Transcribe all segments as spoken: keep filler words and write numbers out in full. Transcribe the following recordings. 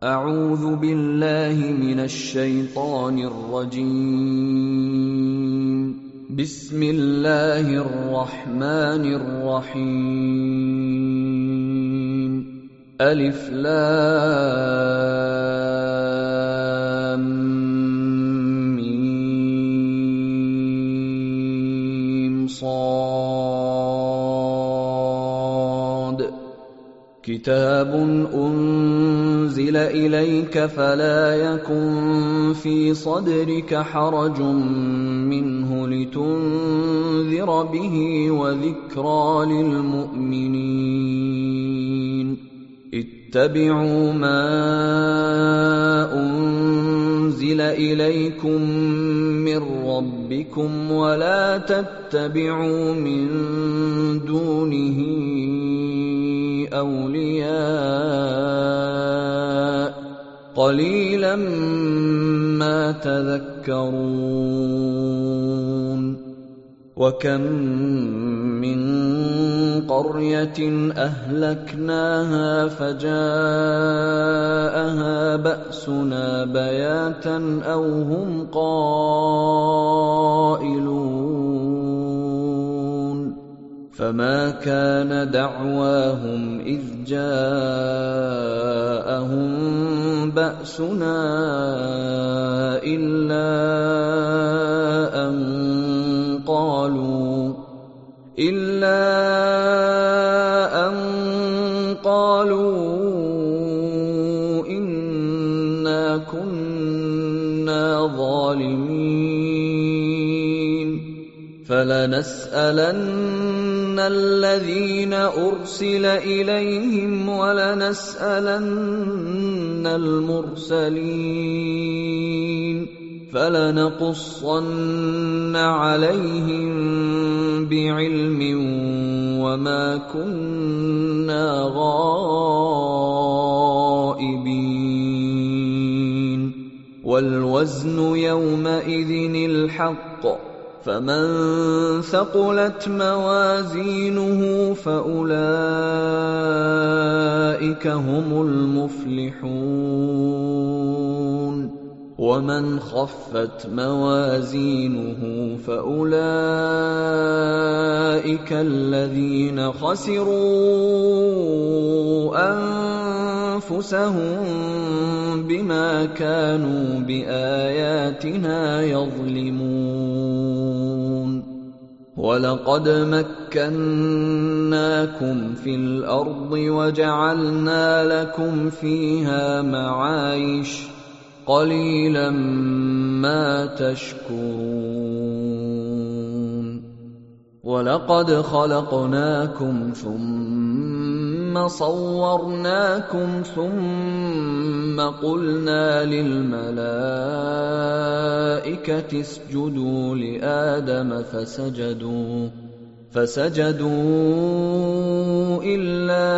أعوذ بالله من الشيطان الرجيم. بسم الله الرحمن الرحيم. ألف لام ميم صاد. كتاب أنزل إليك فلا يكن في صدرك حرج منه لتنذر به وذكرى للمؤمنين. اتبعوا ما أنزل إليكم من ربكم ولا تتبعوا من دونه أولياء قليلا ما تذكرون. وكم من قرية أهلكناها فجاءها بأسنا بياتا أو هم قائلون. فما كان دعواهم إذ جاءهم بأسنا إلا أن قالوا إلا أن قالوا إنا كنا ظالمين. فلنسألن الذين أرسل إليهم ولنسألن المرسلين. فلنقصن عليهم بعلم وما كنا غائبين. والوزن يومئذ الحق فمن ثقلت موازينه فأولئك هم المفلحون. ومن خفت موازينه فأولئك الذين خسروا أنفسهم بما كانوا بآياتنا يظلمون. ولقد مكناكم في الأرض وجعلنا لكم فيها معايش قليلا ما تشكرون. ولقد خلقناكم ثم صورناكم ثم قلنا للملائكة اسجدوا لآدم فسجدوا فسجدوا إلا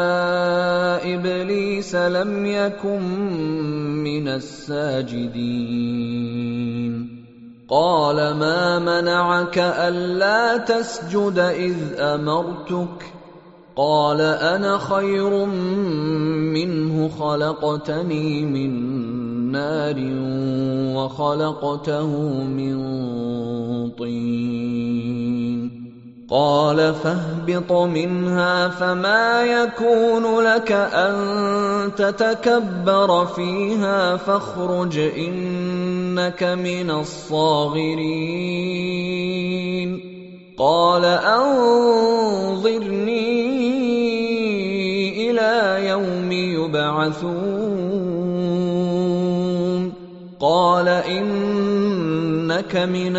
إبليس لم يكن من الساجدين. قال ما منعك ألا تسجد إذ أمرتك؟ قال أنا خير منه خلقتني من نار وخلقته من طين. قال فاهبط منها فما يكون لك أن تتكبر فيها فاخرج إنك من الصاغرين. قال أنظرني إلى يوم يبعثون. قال إنك من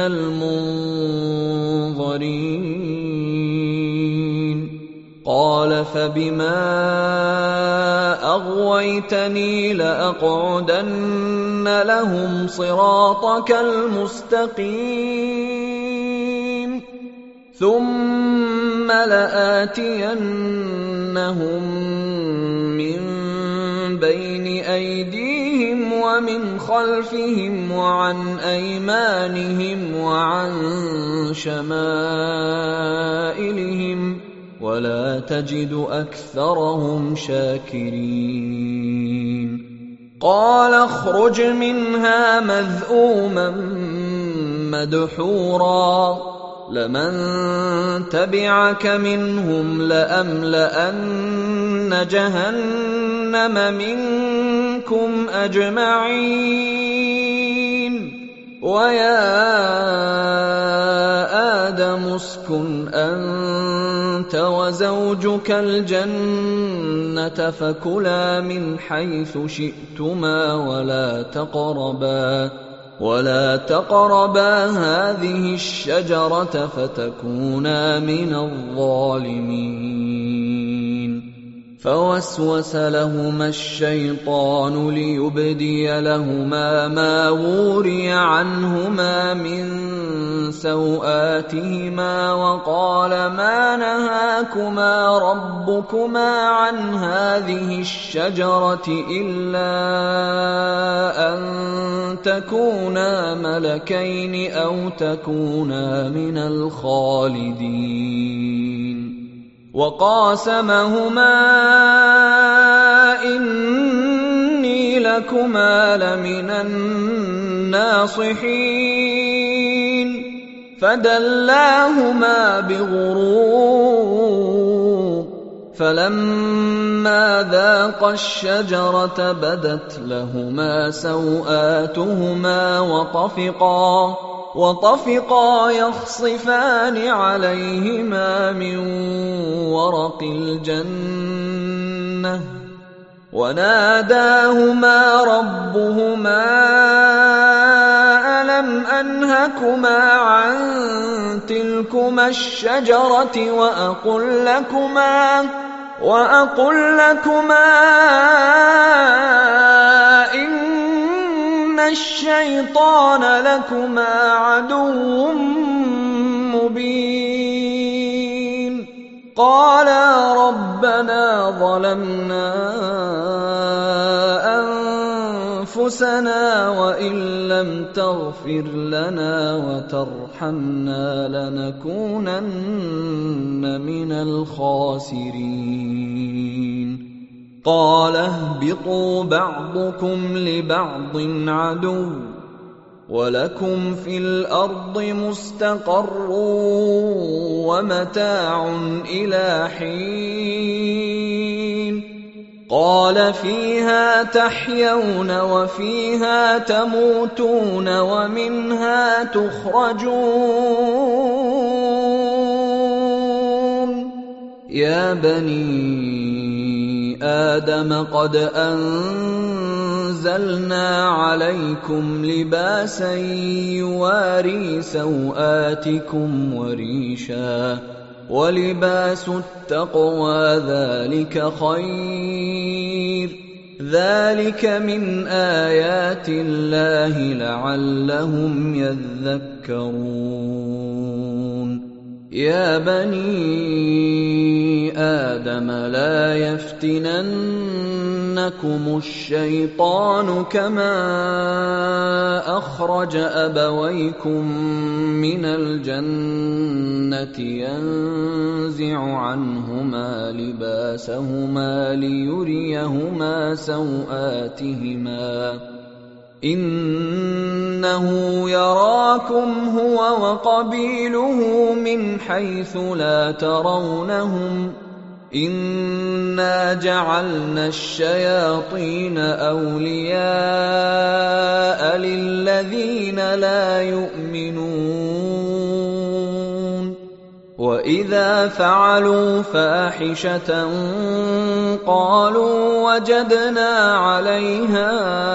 المنظرين. قال فبما أغويتني لأقعدن لهم صراطك المستقيم ثم لآتينهم من بين أيديهم ومن خلفهم وعن أيمانهم وعن شمائلهم ولا تجد أكثرهم شاكرين. قال اخرج منها مذءوما مدحورا لمن تبعك منهم لأملأن جهنم منكم أجمعين ويا آدم اسكن أنت وزوجك الجنة فكلا من حيث شئتما ولا تقربا ولا تقربا هذه الشجرة فتكونا من الظالمين فوسوس لهما الشيطان ليبدي لهما ما وري عنهما من سوآتهما وقال ما نهاكما ربكما عن هذه الشجرة إلا أن تكونا ملكين أو تكونا من الخالدين وقاسمهما إني لكما لمن الناصحين فدلاهما بغرور فلما ذاقا الشجرة بدت لهما سوآتهما وطفقا وطفقا يخصفان عليهما من ورق الجنة وناداهما ربهما ألم أنهكما عن تلكما الشجرة وأقل لكما وأقل لكما إن الشيطان لكما عدو مبين قالا ربنا ظلمنا أنفسنا وإن لم تغفر لنا وترحمنا لنكونن من الخاسرين قال اهبطوا بعضكم لبعض عدو ولكم في الأرض مستقر ومتاع إلى حين قال فيها تحيون وفيها تموتون ومنها تخرجون يا بني آدم قد أنزلنا عليكم لباسا يواري سوآتكم وريشا ولباس التقوى ذلك خير ذلك من آيات الله لعلهم يذكرون يا بني آدم لا يفتننكم الشيطان كما أخرج أبويكم من الجنة ينزع عنهما لباسهما ليريهما سوآتهما إنه يراكم هو وقبيله من حيث لا ترونهم إنا جعلنا الشياطين أولياء للذين لا يؤمنون وإذا فعلوا فاحشة قالوا وجدنا عليها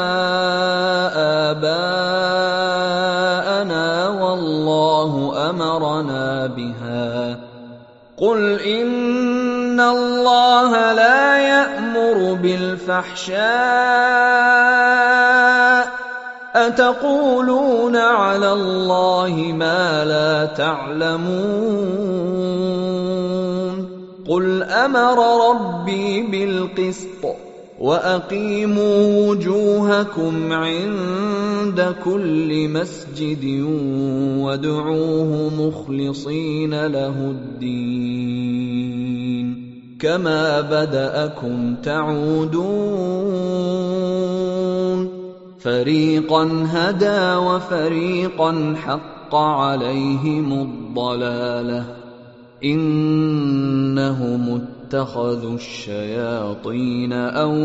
آباءنا والله أمرنا بها قل إن الله لا يأمر بالفحشاء أتقولون على الله ما لا تعلمون قل أمر ربي بالقسط وأقيموا وجوهكم عند كل مسجد وادعوه مخلصين له الدين كما بدأكم تعودون فريقا هدى وفريقا حق عليهم الضلالة إنهم اتخذوا الشياطين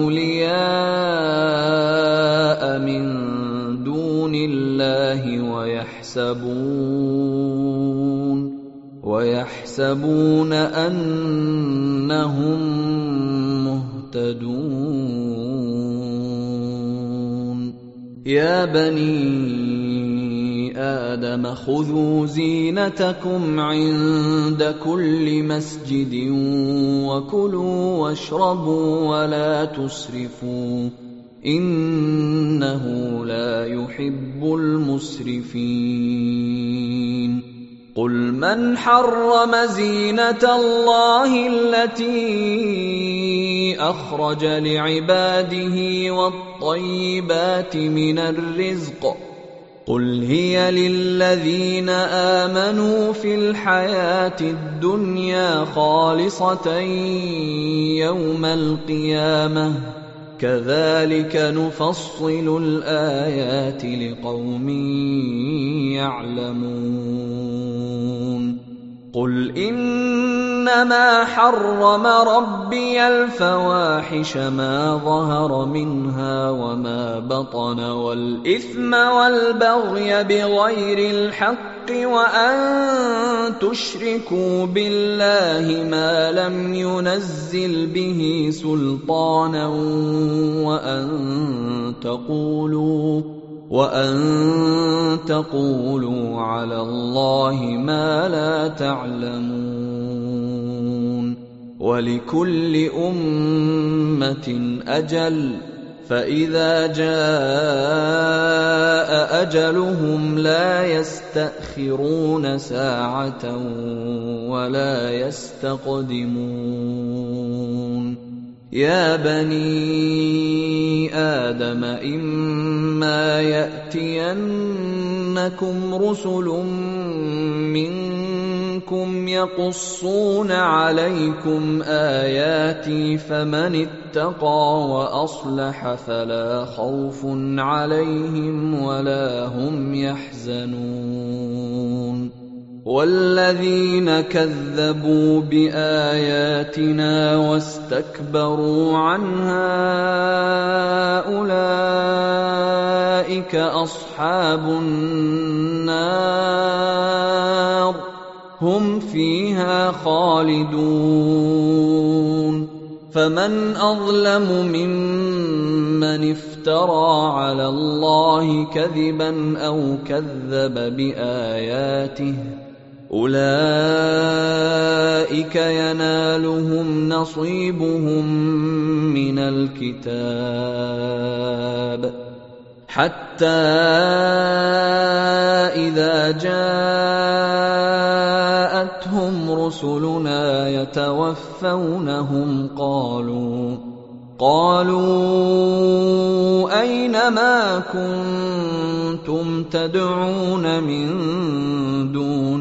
أولياء من دون الله ويحسبون ويحسبون أنهم مهتدون يا بني آدم خذوا زينتكم عند كل مسجد وكلوا واشربوا ولا تسرفوا إنه لا يحب المسرفين قل من حرم زينة الله التي أخرج لعباده والطيبات من الرزق قل هي للذين آمنوا في الحياة الدنيا خالصة يوم القيامة كذلك نفصل الآيات لقوم يعلمون قل إنما حرم ربي الفواحش ما ظهر منها وما بطن والإثم والبغي بغير الحق وأن تشركوا بالله ما لم ينزل به سلطانا وأن تقولوا وأن تقولوا على الله ما لا تعلمون ولكل أمة أجل فإذا جاء أجلهم لا يستأخرون ساعة ولا يستقدمون يا بني آدم إما يأتينكم رسل منكم يقصون عليكم آياتي فمن اتقى وأصلح فلا خوف عليهم ولا هم يحزنون والذين كذبوا بآياتنا واستكبروا عنها أولئك أصحاب النار هم فيها خالدون فمن أظلم ممن افترى على الله كذبا أو كذب بآياته أولئك ينالهم نصيبهم من الكتاب حتى إذا جاءتهم رسلنا يتوفونهم قالوا قالوا أين ما كنتم تدعون من دون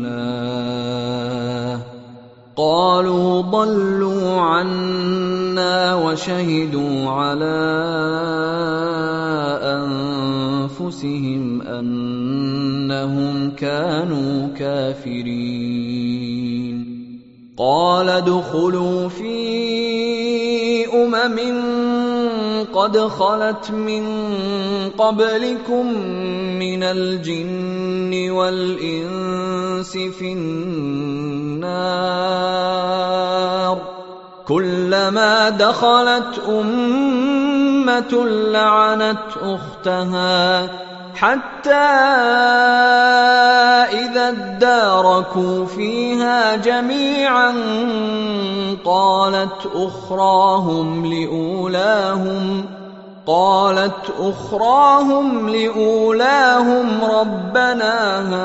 الله قالوا ضلوا عنا وشهدوا على أنفسهم أنهم كانوا كافرين قال ادخلوا في أمم قد خلت من قبلكم من الجن والإنس في النار كلما دخلت أمة لعنت أختها حتى إذا اداركوا فيها جميعا قالت أخراهم لأولاهم قالت أخراهم لأولاهم ربنا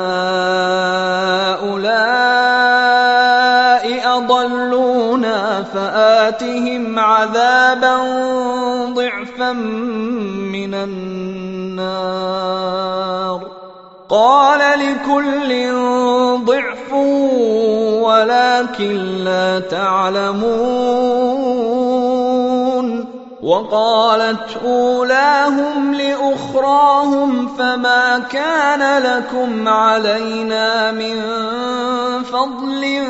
هؤلاء أضلونا فآتهم عذابا ضعفا من النار قال لكل ضعف ولكن لا تعلمون وقالت أولاهم لأخراهم فما كان لكم علينا من فضل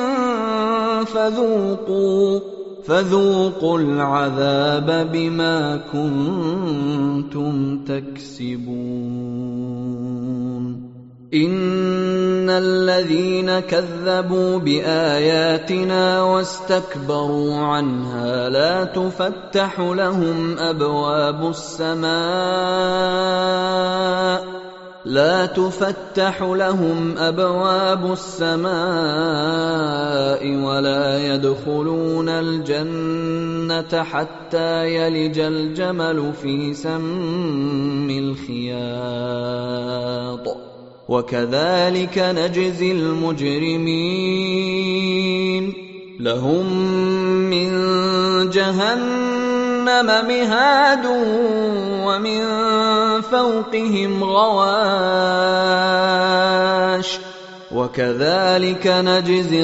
فذوقوا فذوقوا العذاب بما كنتم تكسبون إن الذين كذبوا بآياتنا واستكبروا عنها لا تفتح لهم أبواب السماء لا تفتح لهم أبواب السماء ولا يدخلون الجنة حتى يلج الجمل في سم الخياط وكذلك نجزي المجرمين لهم من جهنم مهاد ومن فوقهم غواش وكذلك نجزي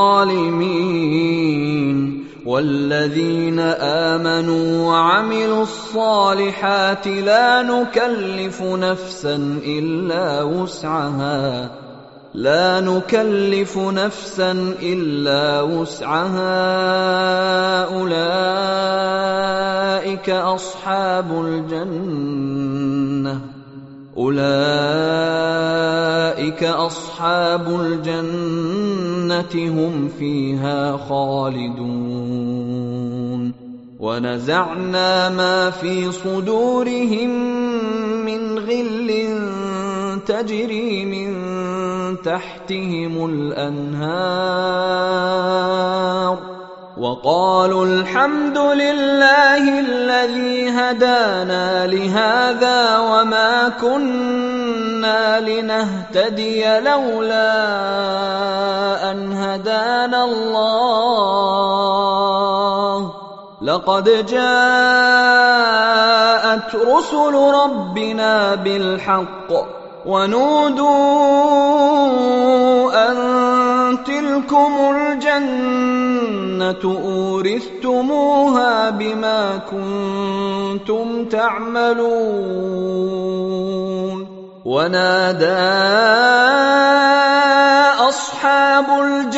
الظالمين والذين آمنوا وعملوا الصالحات لا نكلف نفسا إلا وسعها لا نكلف نفسا إلا وسعها أولئك أصحاب الجنة أولئك أصحاب الجنة هم فيها خالدون ونزعنا ما في صدورهم من غل تجري من تحتهم الأنهار وقالوا الحمد لله الذي هدانا لهذا وما كنا لنهتدي لولا أن هدانا الله لقد جاءت رسل ربنا بالحق ونودوا أن تلكم الجنة أورثتموها بما كنتم تعملون ونادى أصحاب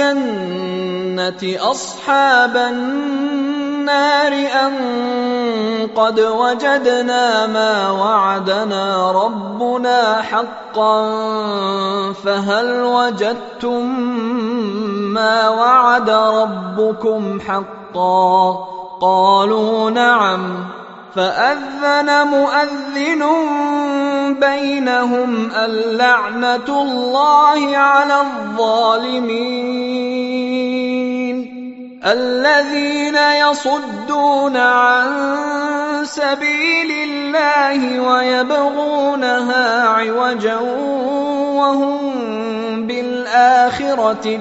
الجنة أصحاب النار أن قد وجدنا ما وعدنا ربنا حقا فهل وجدتم ما وعد ربكم حقا قالوا نعم فأذن مؤذن بينهم اللعنة الله على الظالمين الذين يصدون عن سبيل الله ويبغونها عوجا وهم بالآخرة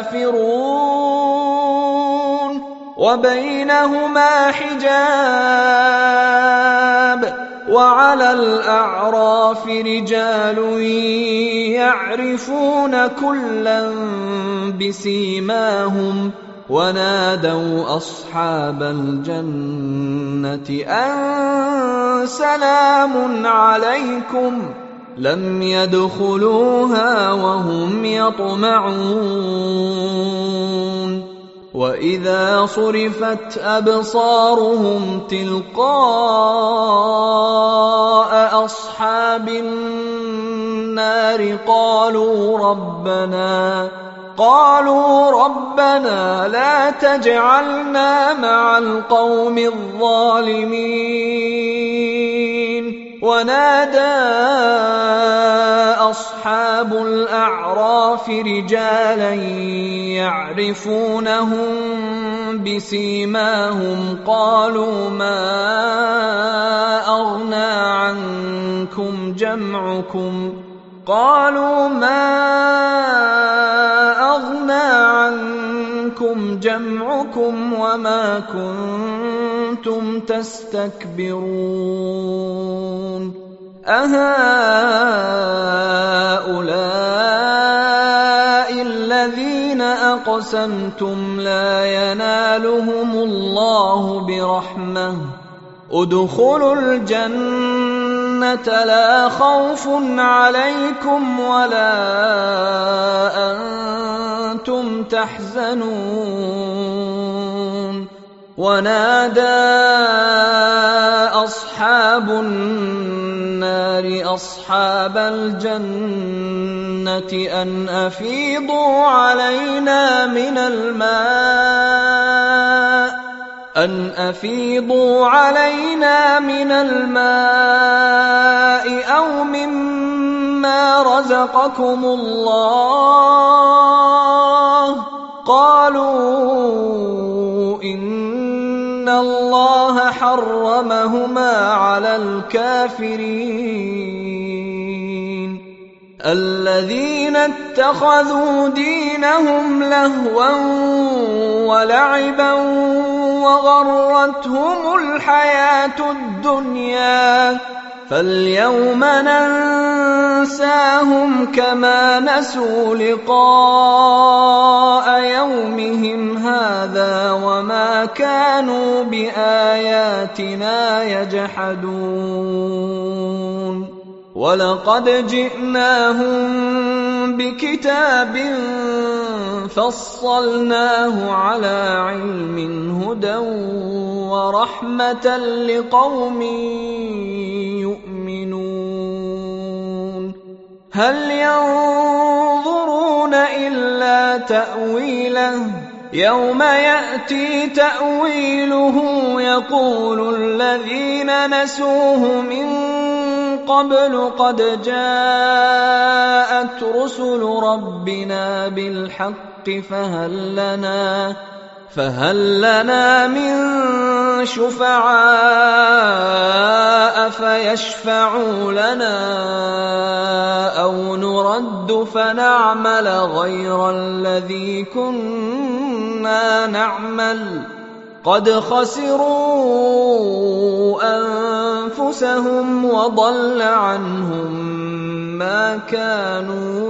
كافرون وبينهما حجاب وعلى الأعراف رجال يعرفون كلا بسيماهم ونادوا أصحاب الجنة أن سلام عليكم لم يدخلوها وهم يطمعون وإذا صرفت أبصارهم تلقاء أصحاب النار قالوا ربنا قالوا ربنا لا تجعلنا مع القوم الظالمين ونادى أصحاب الأعراف رجالا يعرفونهم بسيماهم قالوا ما أغنى عنكم جمعكم قالوا ما أغنى عنكم جمعكم وما كنتم تستكبرون أهؤلاء الذين أقسمتم لا ينالهم الله برحمة ادخلوا الجنة لا خوف عليكم ولا أنتم تحزنون ونادى أصحاب النار أصحاب الجنة أن أفيضوا علينا من الماء أن أفيضوا علينا من الماء أو مما رزقكم الله قالوا إن الله حرمهما على الكافرين الذين اتخذوا دينهم لهوا ولعبا وغرتهم الحياة الدنيا فاليوم ننساهم كما نسوا لقاء يومهم هذا وما كانوا بآياتنا يجحدون ولقد جئناهم بكتاب فصلناه على علم هدى ورحمة لقوم يؤمنون هل ينظرون إلا تأويله يوم يأتي تأويله يقول الذين نسوه من قبل قد جاءت رسل ربنا بالحق فهل لنا فهل لنا من شفعاء فيشفعوا لنا أو نرد فنعمل غير الذي كنا نعمل قد خسروا أنفسهم وضل عنهم ما كانوا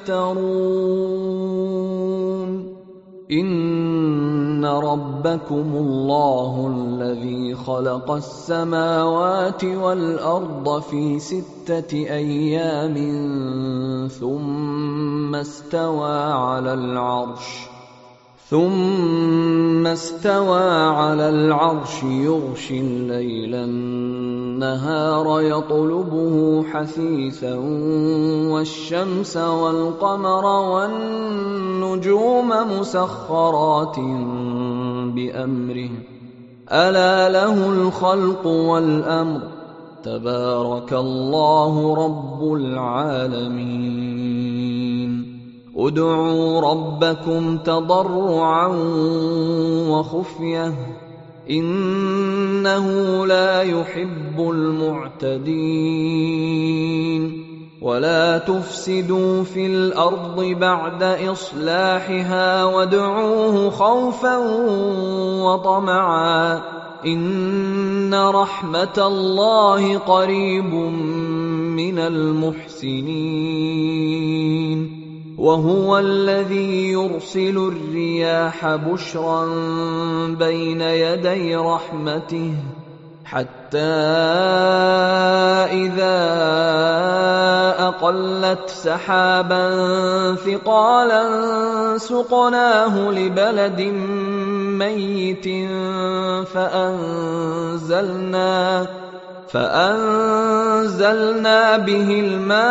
يفترون إن ربكم الله الذي خلق السماوات والأرض في ستة أيام ثم استوى على العرش ثم استوى على العرش يغشي الليل النهار يطلبه حثيثا والشمس والقمر والنجوم مسخرات بأمره ألا له الخلق والأمر تبارك الله رب العالمين ادعوا ربكم تضرعا وخفية إنه لا يحب المعتدين ولا تفسدوا في الأرض بعد إصلاحها وادعوه خوفا وطمعا إن رحمة الله قريب من المحسنين وهو الذي يرسل الرياح بشرا بين يدي رحمته حتى إذا أقلت سحابا ثقالا سقناه لبلد ميت فأنزلنا فأنزلنا به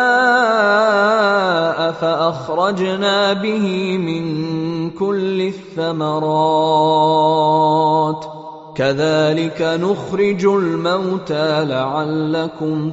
الماء فأخرجنا به من كل الثمرات كذلك نخرج الموتى لعلكم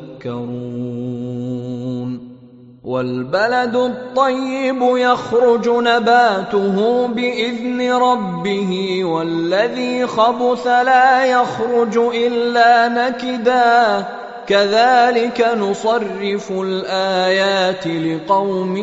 تذكرون والبلد الطيب يخرج نباته بإذن ربه والذي خبث لا يخرج إلا نكدا كذلك نصرف الآيات لقوم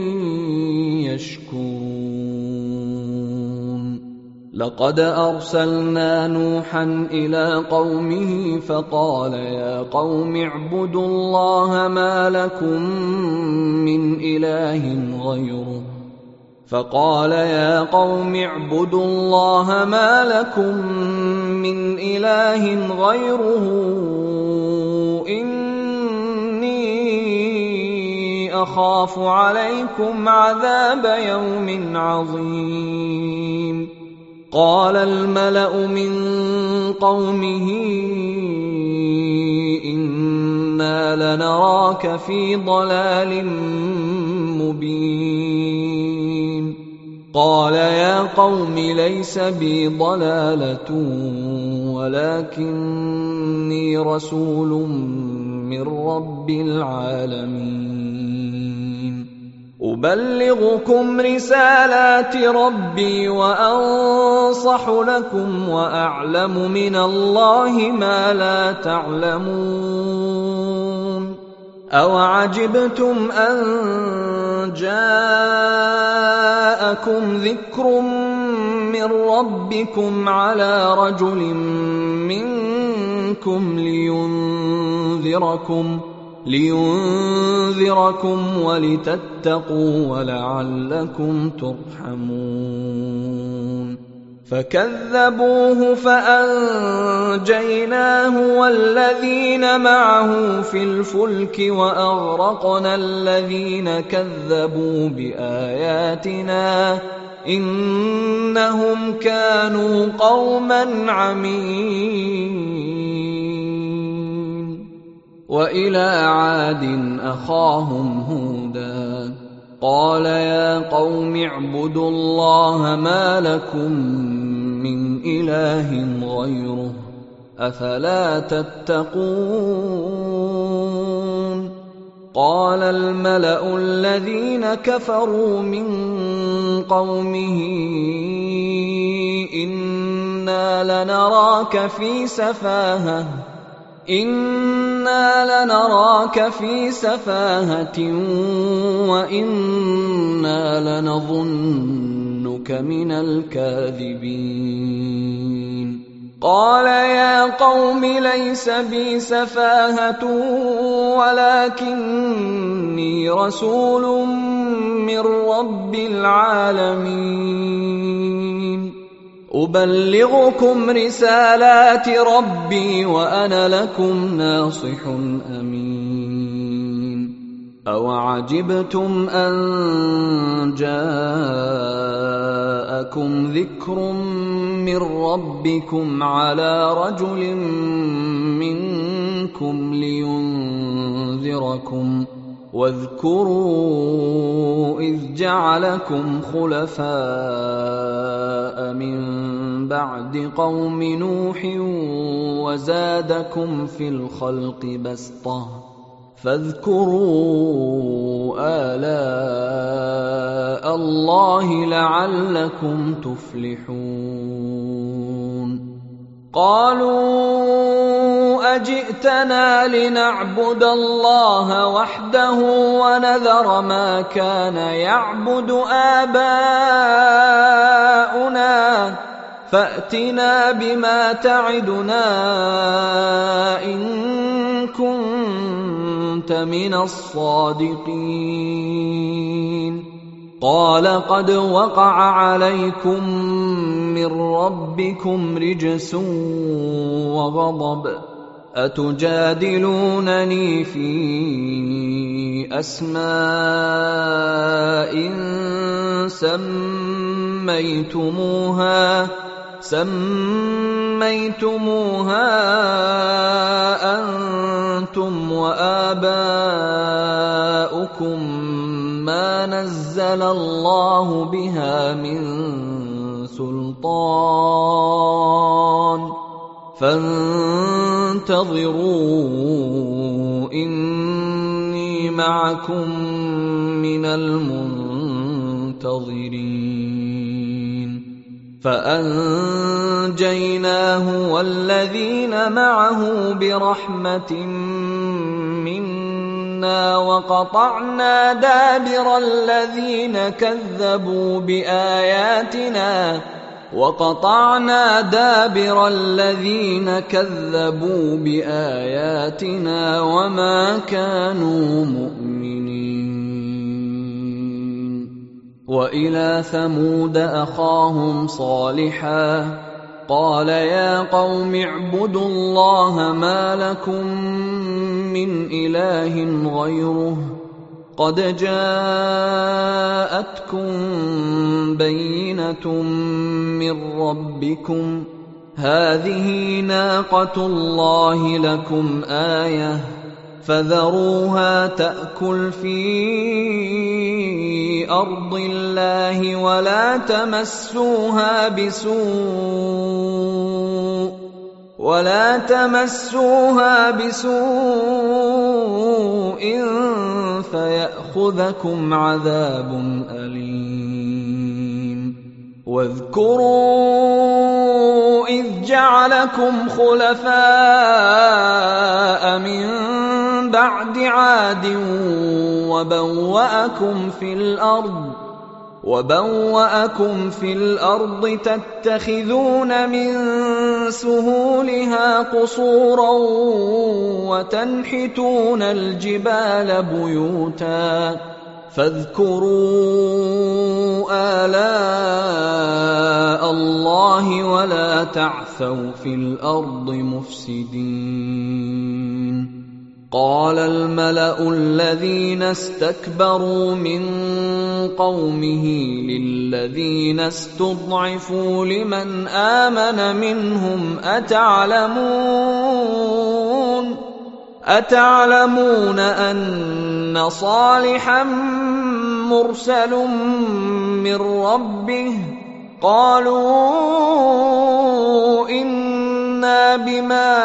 يشكرون لقد أرسلنا نوحا إلى قومه فقال يا قوم اعبدوا الله ما لكم من إله غيره فقال يا قوم اعبدوا الله ما لكم من إله غيره إني أخاف عليكم عذاب يوم عظيم. قال الملأ من قومه إنا لنراك في ضلال مبين. قال يا قوم ليس بي ضلالة ولكني رسول من رب العالمين أبلغكم رسالات ربي وأنصح لكم وأعلم من الله ما لا تعلمون. أوعجبتم أن جاءكم ذكر من ربكم على رجل منكم لينذركم لينذركم ولتتقوا ولعلكم ترحمون. فكذبوه فأنجيناه والذين معه في الفلك وأغرقنا الذين كذبوا بآياتنا إنهم كانوا قوما عمين. وإلى عاد أخاهم هودا قال يا قوم اعبدوا الله ما لكم من إله غيره أفلا تتقون. قال الملأ الذين كفروا من قومه إنا لنراك في سفاهة إنا لنراك في سفاهة وإنا لنظنك من الكاذبين. قال يا قوم ليس بي سفاهة ولكني رسول من رب العالمين أبلغكم رسالات ربي وأنا لكم ناصح أمين. أوعجبتم أن جاءكم ذكر من ربكم على رجل منكم لينذركم واذكروا إذ جعلكم خلفاء من بعد قوم نوح وزادكم في الخلق بسطة فاذكروا آلاء الله لعلكم تفلحون. قالوا أجئتنا لنعبد الله وحده ونذر ما كان يعبد آباؤنا فأتنا بما تعدنا إن كنت من الصادقين. قال قد وقع عليكم من ربكم رجس وغضب أتجادلونني في أسماء سميتموها سميتموها أنتم وآباؤكم ما نزل الله بها من سلطان فانتظروا إني معكم من المنتظرين. فأنجيناه والذين معه برحمة منا وقطعنا دابر الذين كذبوا بآياتنا وقطعنا دابر الذين كذبوا بآياتنا وما كانوا مؤمنين. وإلى ثمود أخاهم صالحا قال يا قوم اعبدوا الله ما لكم من إله غيره قد جاءتكم بينة من ربكم هذه ناقة الله لكم آية فذروها تأكل في أرض الله ولا تمسوها بسوء ولا تمسوها بسوء فيأخذكم عذاب أليم واذكروا إذ جعلكم خلفاء من بعد عاد وبوأكم في الأرض وبوأكم في الأرض تتخذون من سهولها قصورا وتنحتون الجبال بيوتا فاذكروا آلاء الله ولا تعثوا في الأرض مفسدين قال الملأ الذين استكبروا من قومه للذين استضعفوا لمن آمن منهم أتعلمون أتعلمون أن صالحا مرسل من ربه قالوا إنا بما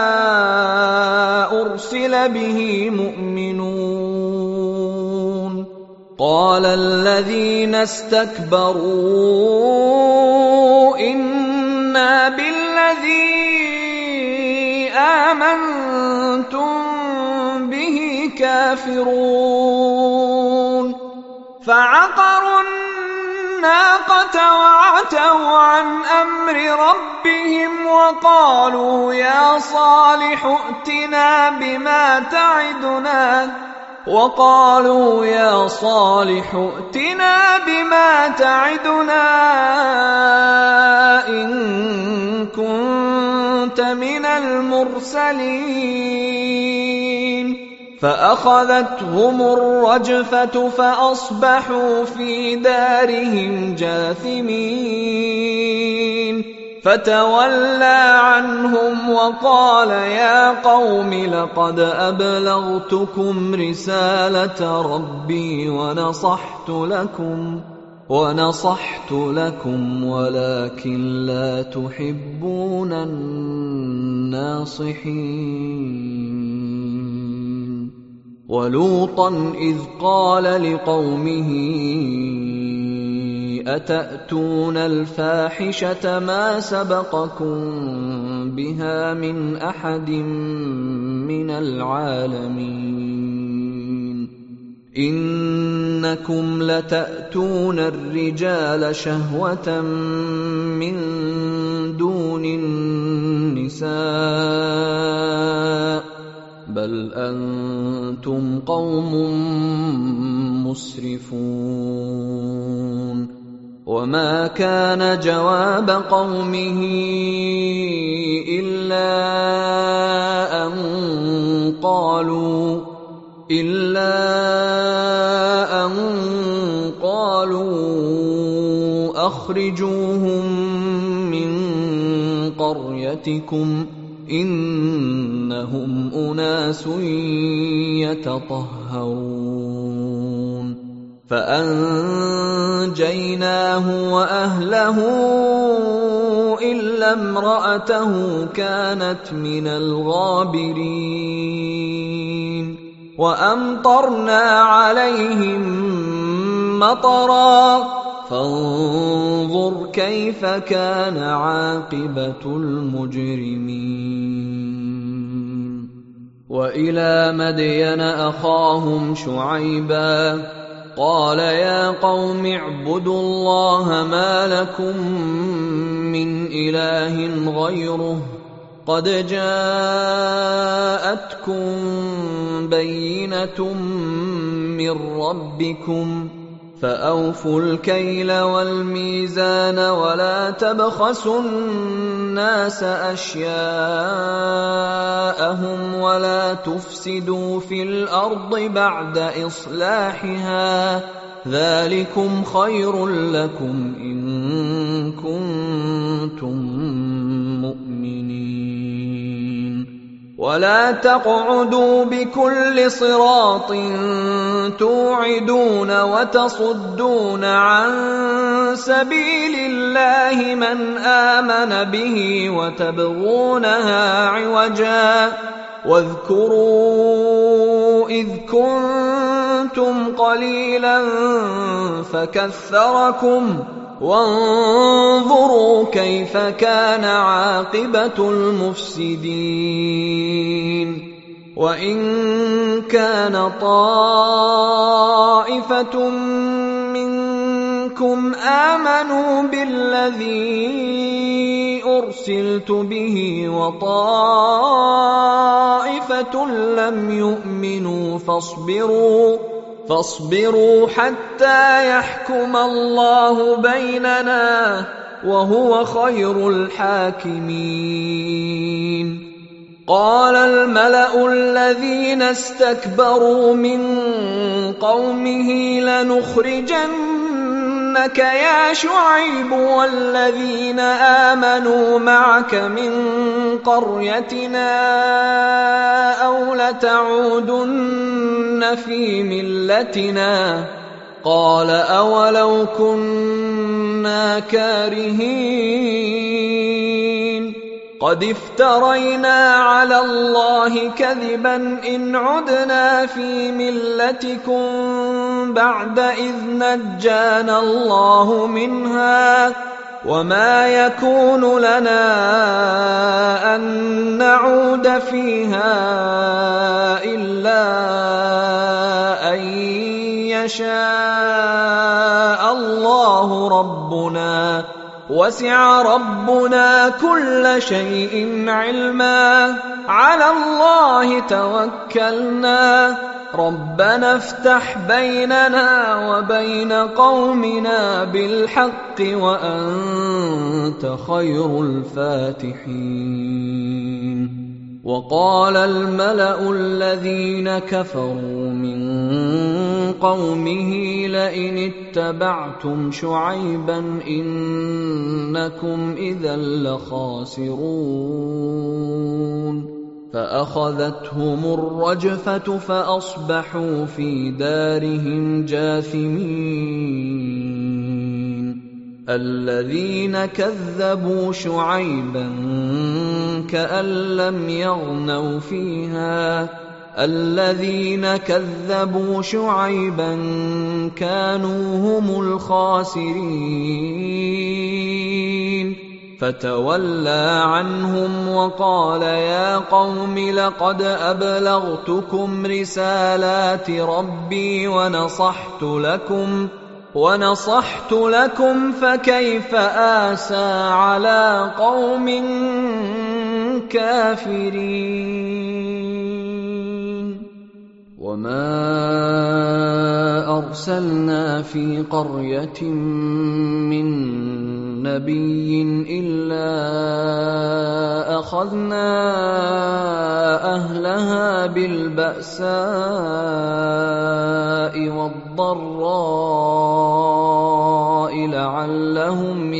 أرسل به مؤمنون قال الذين استكبروا إنا بالذي آمنتم به كافرون فعقروا الناقة وعتوا عن أمر ربهم وقالوا يا صالح ائتنا بما تعدنا وقالوا يا صالح ائتنا بما تعدنا إن كنت من المرسلين فأخذتهم الرجفة فأصبحوا في دارهم جاثمين فتولى عنهم وقال يا قوم لقد أبلغتكم رسالة ربي ونصحت لكم ونصحت لكم ولكن لا تحبون الناصحين ولوطا إذ قال لقومه أتأتون الفاحشة ما سبقكم بها من أحد من العالمين إنكم لتأتون الرجال شهوة من دون النساء بل أنتم قوم مسرفون وما كان جواب قومه إلا أن قالوا إلا أن قالوا أخرجوهم من قريتكم إنهم أناس يتطهرون فأنجيناه وأهله إلا امرأته كانت من الغابرين وأمطرنا عليهم مطرا فانظر كيف كان عاقبة المجرمين وإلى مدين أخاهم شعيبا قال يا قوم اعبدوا الله ما لكم من إله غيره قد جاءتكم بينة من ربكم فأوفوا الكيل والميزان ولا تبخسوا الناس أشياءهم ولا تفسدوا في الأرض بعد إصلاحها ذلكم خير لكم إن كنتم مؤمنين ولا تقعدوا بكل صراط توعدون وتصدون عن سبيل الله من آمن به وتبغونها عوجا واذكروا إذ كنتم قليلا فكثركم وانظروا كيف كان عاقبة المفسدين وإن كان طائفة منكم آمنوا بالذي أرسلت به وطائفة لم يؤمنوا فاصبروا فاصبروا حتى يحكم الله بيننا وهو خير الحاكمين قال الملأ الذين استكبروا من قومه لنخرجنك يا شعيب والذين آمنوا معك من قريتنا أو لتعودن في ملتنا قال أولو كنا كارهين قد افترينا على الله كذبا إن عدنا في ملتكم بعد إذ نجانا الله منها وما يكون لنا أن نعود فيها إلا أن يشاء الله ربنا وسع ربنا كل شيء علما على الله توكلنا ربنا افتح بيننا وبين قومنا بالحق وأنت خير الفاتحين وقال الملأ الذين كفروا من قومه لئن اتبعتم شعيبا إنكم إذا لخاسرون فأخذتهم الرجفة فأصبحوا في دارهم جاثمين الذين كذبوا شعيبا كأن لم يغنوا فيها الذين كذبوا شعيبا كانوا هم الخاسرين فتولى عنهم وقال يا قوم لقد أبلغتكم رسالات ربي ونصحت لكم ونصحت لكم فكيف آسى على قوم كافرين وما أرسلنا في قرية من نبي إلا أخذنا أهلها بالبأساء والضراء لعلهم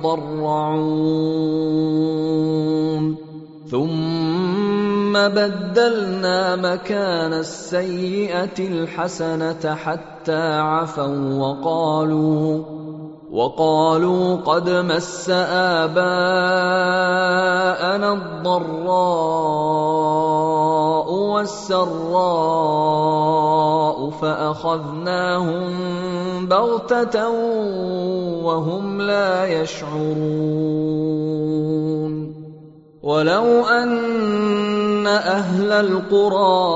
يضرعون ثم بدلنا مكان السيئة الحسنة حتى عفوا وقالوا وقالوا قد مس آباءنا الضراء والسراء فأخذناهم بغتة وهم لا يشعرون ولو أن أهل القرى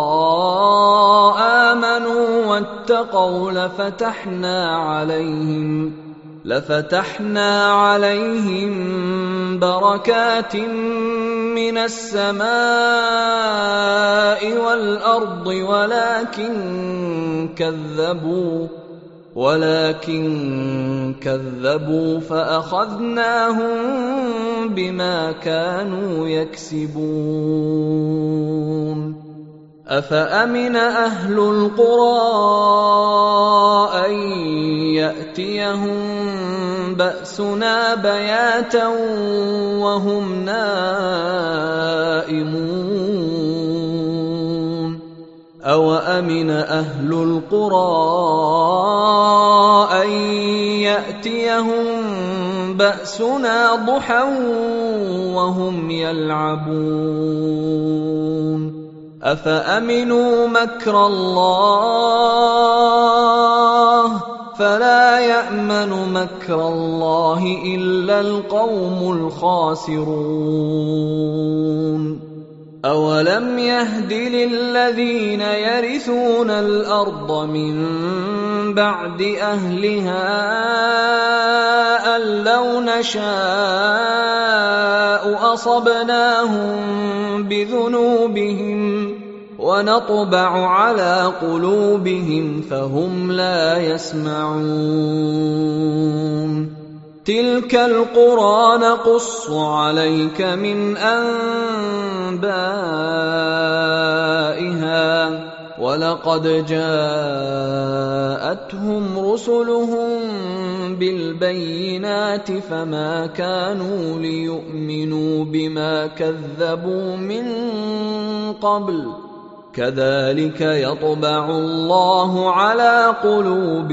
آمنوا واتقوا لفتحنا عليهم لفتحنا عليهم بركات من السماء والأرض ولكن كذبوا ولكن كذبوا فأخذناهم بما كانوا يكسبون أفأمن أهل القرى أن يأتيهم بأسنا بياتا وهم نائمون أوأمن أهل القرى أن يأتيهم بأسنا ضحى وهم يلعبون أفأمنوا مكر الله فلا يأمن مكر الله إلا القوم الخاسرون أولم يهد للذين يرثون الأرض من بعد أهلها أن لو نشاء أصبناهم بذنوبهم ونطبع على قلوبهم فهم لا يسمعون تلك القرى نقص عليك من أنبائها ولقد جاءتهم رسلهم بالبينات فما كانوا ليؤمنوا بما كذبوا من قبل كذلك يطبع الله على قلوب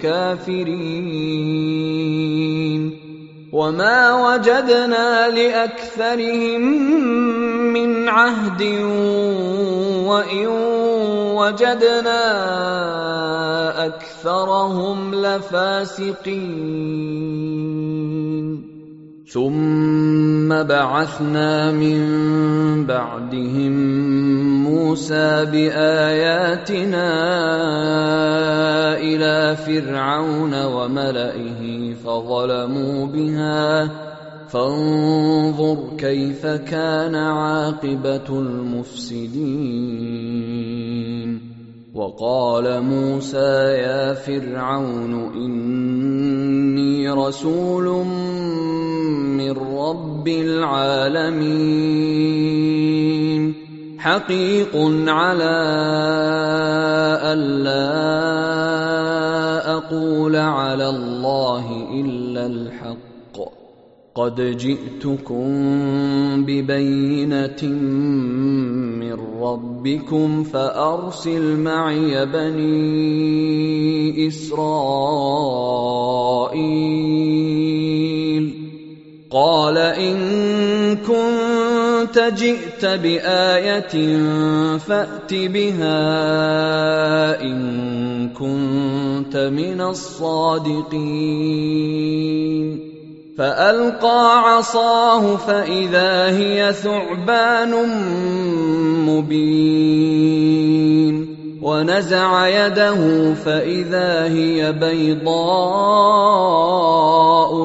الكافرين وما وجدنا لأكثرهم من عهد وإن وجدنا أكثرهم لفاسقين ثم بعثنا من بعدهم موسى بآياتنا إلى فرعون وملئه فظلموا بها فانظر كيف كان عاقبة المفسدين وقال موسى يا فرعون إني رسول من رب العالمين حقيق على ألا أقول على الله إلا الحق قد جئتكم ببينة من ربكم فأرسل معي بني إسرائيل قال إن كنت جئت بآية فأت بها إن كنت من الصادقين فألقى عصاه فإذا هي ثعبان مبين ونزع يده فإذا هي بيضاء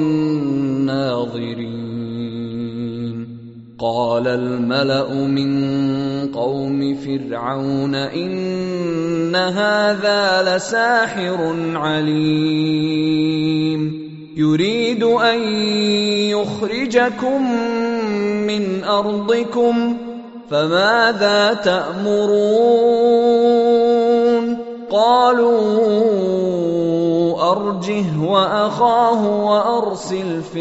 للناظرين قال الملأ من قوم فرعون إن هذا لساحر عليم يريد أن يخرجكم من أرضكم فماذا تأمرون قالوا أرجه وأخاه وأرسل في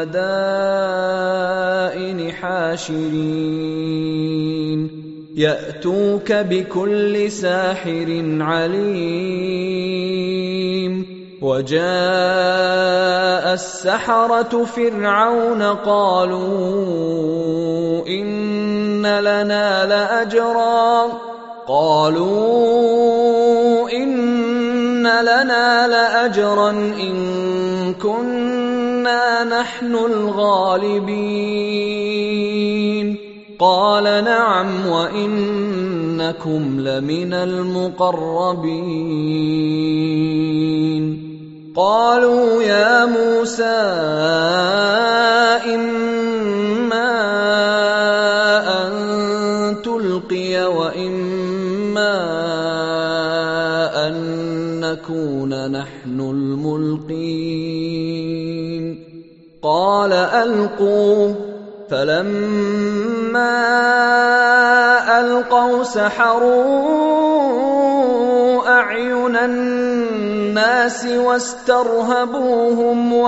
المدائن حاشرين يأتوك بكل ساحر عليم وجاء السحرة فرعون قالوا إن لنا لأجرا قالوا إن لنا لأجرا إن كنا نحن الغالبين قال نعم وإنكم لمن المقربين قالوا يا موسى إما أن تلقي وإما أن نكون نحن الملقين قال ألقوا فلما ألقوا سحروا أعين الناس واسترهبوهم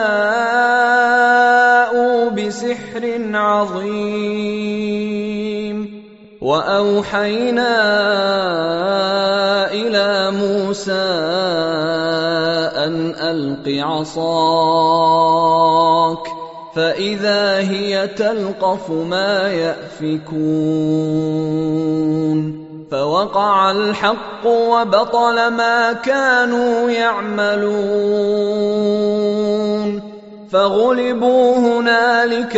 وجاءوا بسحر عظيم وأوحينا إلى موسى أن ألق عصاك فإذا هي تلقف ما يأفكون فوقع الحق وبطل ما كانوا يعملون فغلبوا هنالك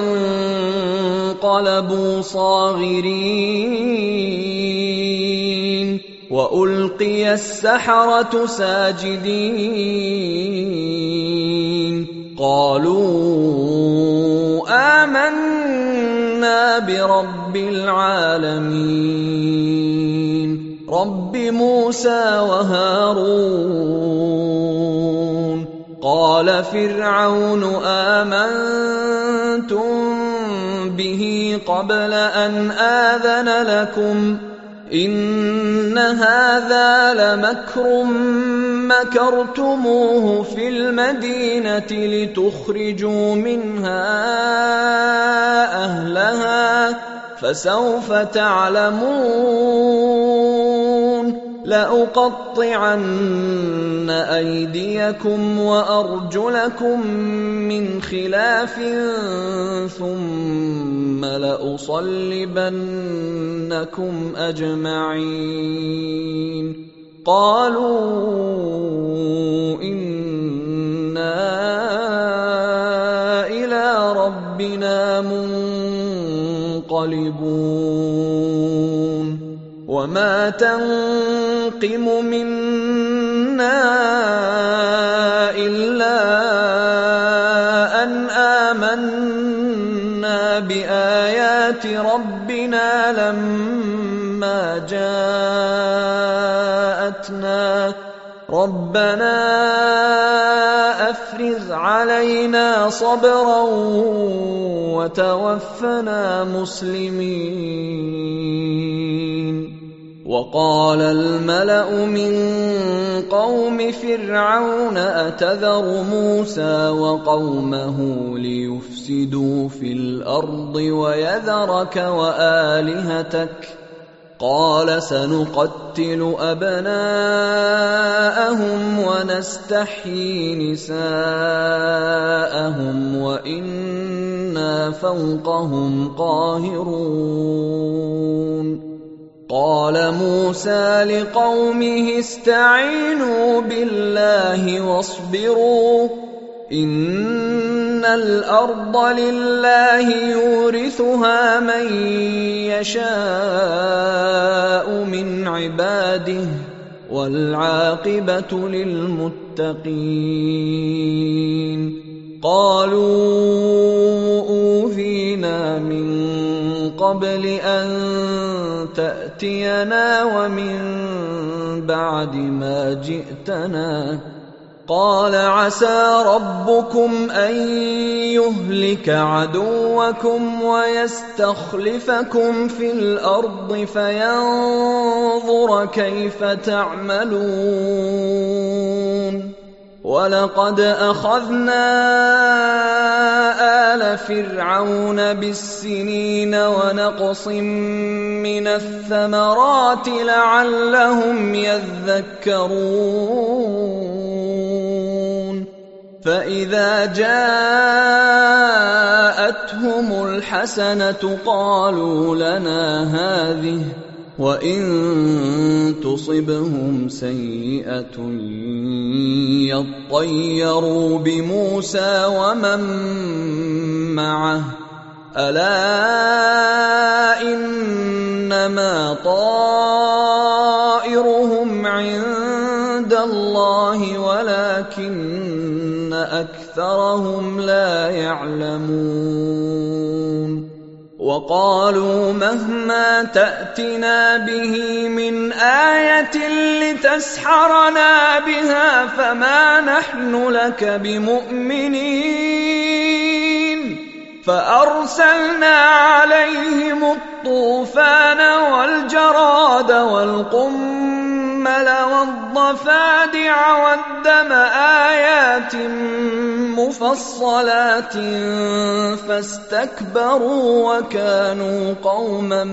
وانقلبوا صاغرين وألقي السحرة ساجدين قالوا آمنا برب العالمين رب موسى وهارون قال فرعون آمنتم به قبل أن آذن لكم إن هذا لمكر مكرتموه في المدينة لتخرجوا منها أهلها فسوف تعلمون لأقطعن أيديكم وأرجلكم من خلاف ثم لأصلبنكم أجمعين قالوا إنا إلى ربنا منقلبون وما تنقم منا إلا أن آمنا بآيات ربنا لما جاءتنا ربنا أفرغ علينا صبرا وتوفنا مسلمين وقال الملأ من قوم فرعون أتذر موسى وقومه ليفسدوا في الأرض ويذرك وآلهتك قال سنقتل أبناءهم ونستحيي نساءهم وإنا فوقهم قاهرون قال موسى لقومه استعينوا بالله واصبروا إن الأرض لله يورثها من يشاء من عباده والعاقبة للمتقين قالوا أوذينا من قبل أن تأتينا ومن بعد ما جئتنا قال عسى ربكم أن يهلك عدوكم ويستخلفكم في الأرض فينظر كيف تعملون ولقد أخذنا آل فرعون بالسنين ونقص من الثمرات لعلهم يذكرون فإذا جاءتهم الحسنة قالوا لنا هذه وإن تصبهم سيئة يطيروا بموسى ومن معه ألا إنما طائرهم عند الله ولكن أكثرهم لا يعلمون وقالوا مهما تأتنا به من آية لتسحرنا بها فما نحن لك بمؤمنين فأرسلنا عليهم الطوفان والجراد والقمل والضفادع والدم آيات مفصلات فاستكبروا وكانوا قوما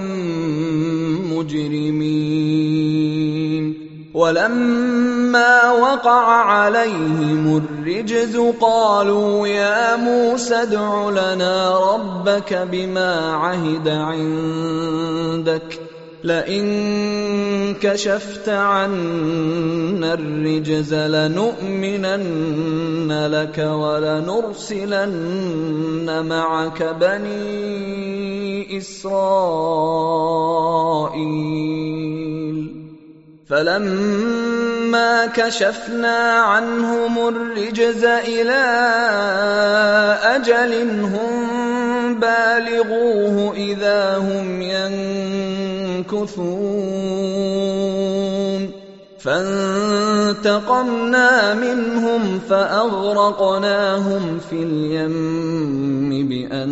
مجرمين ولما وقع عليهم الرجز قالوا يا موسى ادع لنا ربك بما عهد عندك لئن كشفت عنا الرجز لنؤمنن لك ولنرسلن معك بني إسرائيل فلما كشفنا عنهم الرجز إلى أجل هم بالغوه إذا هم ينكثون فانتقمنا منهم فأغرقناهم في اليم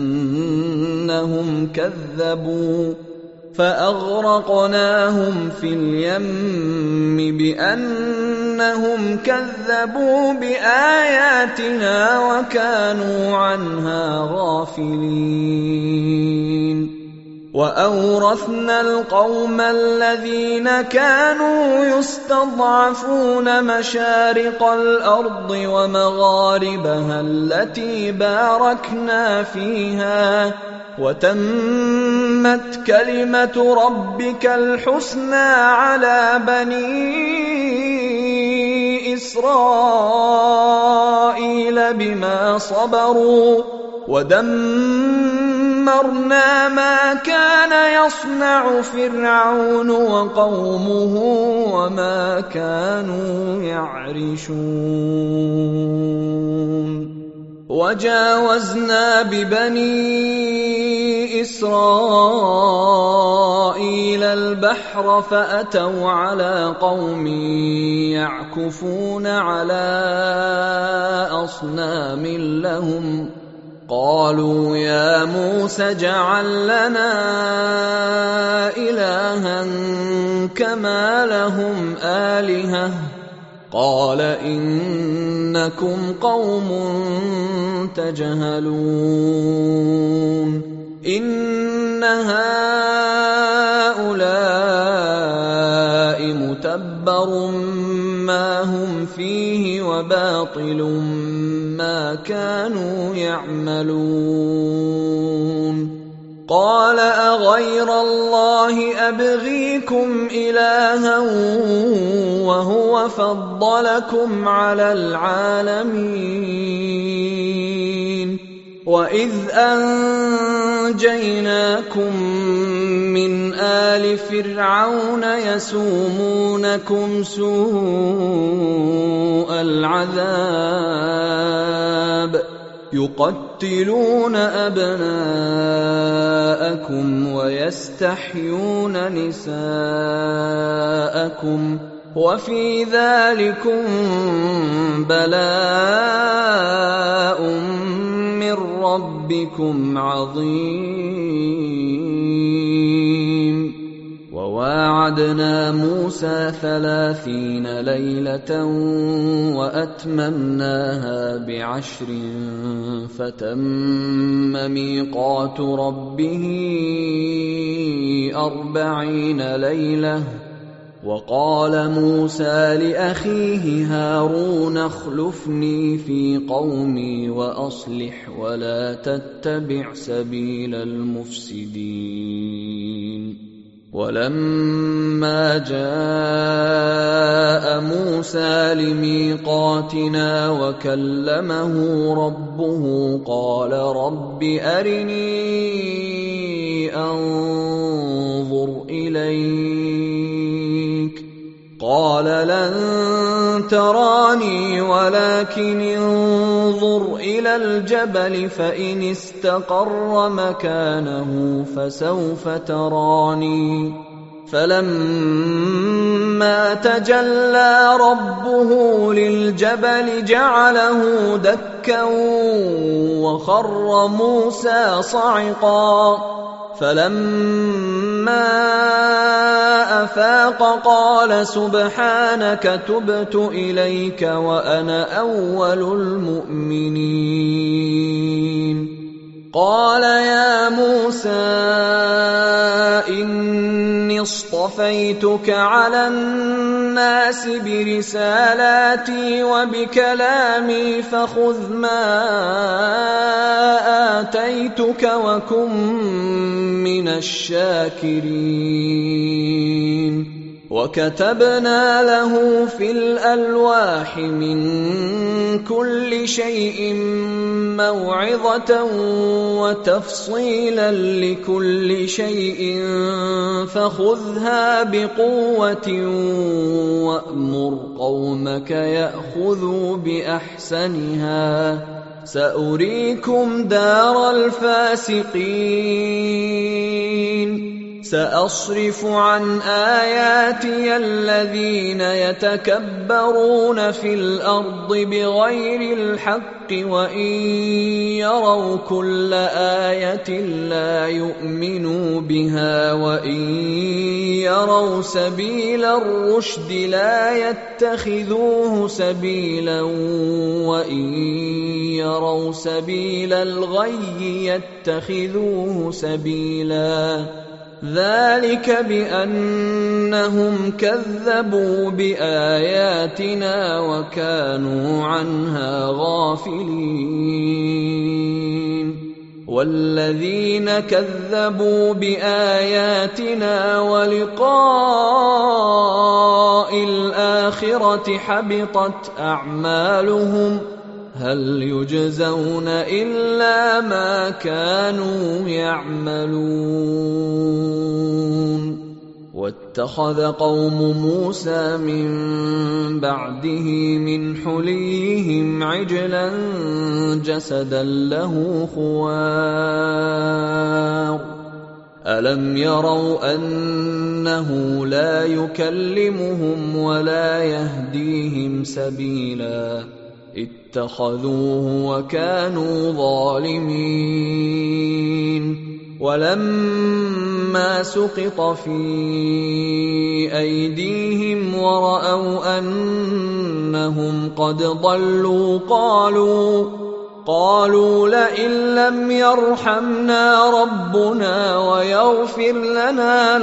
بأنهم كذبوا فأغرقناهم في اليم بأنهم كذبوا بآياتنا وكانوا عنها غافلين وأورثنا القوم الذين كانوا يستضعفون مشارق الأرض ومغاربها التي باركنا فيها وتمت كلمة ربك الحسنى على بني إسرائيل بما صبروا ودمرنا ما كان يصنع فرعون وقومه وما كانوا يعرشون وجاوزنا ببني إسرائيل البحر فأتوا على قوم يعكفون على أصنام لهم قالوا يا موسى اجعل لنا إلها كما لهم آلهة قال إنكم قوم تجهلون إن هؤلاء متبر ما هم فيه وباطل ما كانوا يعملون قال أغير الله أبغيكم إلها وهو فضلكم على العالمين وإذ أنجيناكم من آل فرعون يسومونكم سوء العذاب يقتلون أبناءكم ويستحيون نساءكم وفي ذلكم بلاء من ربكم عظيم وواعدنا موسى ثلاثين ليلة وأتممناها بعشر فتم ميقات ربه أربعين ليلة وقال موسى لأخيه هارون اخلفني في قومي وأصلح ولا تتبع سبيل المفسدين ولما جاء موسى لميقاتنا وكلمه ربه قال رب أرني أنظر إليك قال لن تراني ولكن انظر إلى الجبل فإن استقر مكانه فسوف تراني فلما تجلى ربه للجبل جعله دكا وخر موسى صعقا فلما أفاق قال سبحانك تبت إليك وأنا أول المؤمنين قال يا موسى إني اصطفيتك على الناس برسالاتي وبكلامي فخذ ما آتيتك وكن من الشاكرين وكتبنا له في الألواح من كل شيء موعظة وتفصيلا لكل شيء فخذها بقوة وأمر قومك يأخذوا بأحسنها سأريكم دار الفاسقين سأصرف عن آياتي الذين يتكبرون في الأرض بغير الحق وإن يروا كل آية لا يؤمنوا بها وإن يروا سبيل الرشد لا يتخذوه سبيلا وإن يروا سبيل الغي يتخذوه سبيلا ذلك بأنهم كذبوا بآياتنا وكانوا عنها غافلين والذين كذبوا بآياتنا ولقاء الآخرة حبطت أعمالهم هل يجزون إلا ما كانوا يعملون واتخذ قوم موسى من بعده من حليهم عجلا جسدا له خوار ألم يروا أنه لا يكلمهم ولا يهديهم سبيلا اتخذوه وكانوا ظالمين ولما سقط في أيديهم ورأوا أنهم قد ضلوا قالوا قالوا لئن لم يرحمنا ربنا ويغفر لنا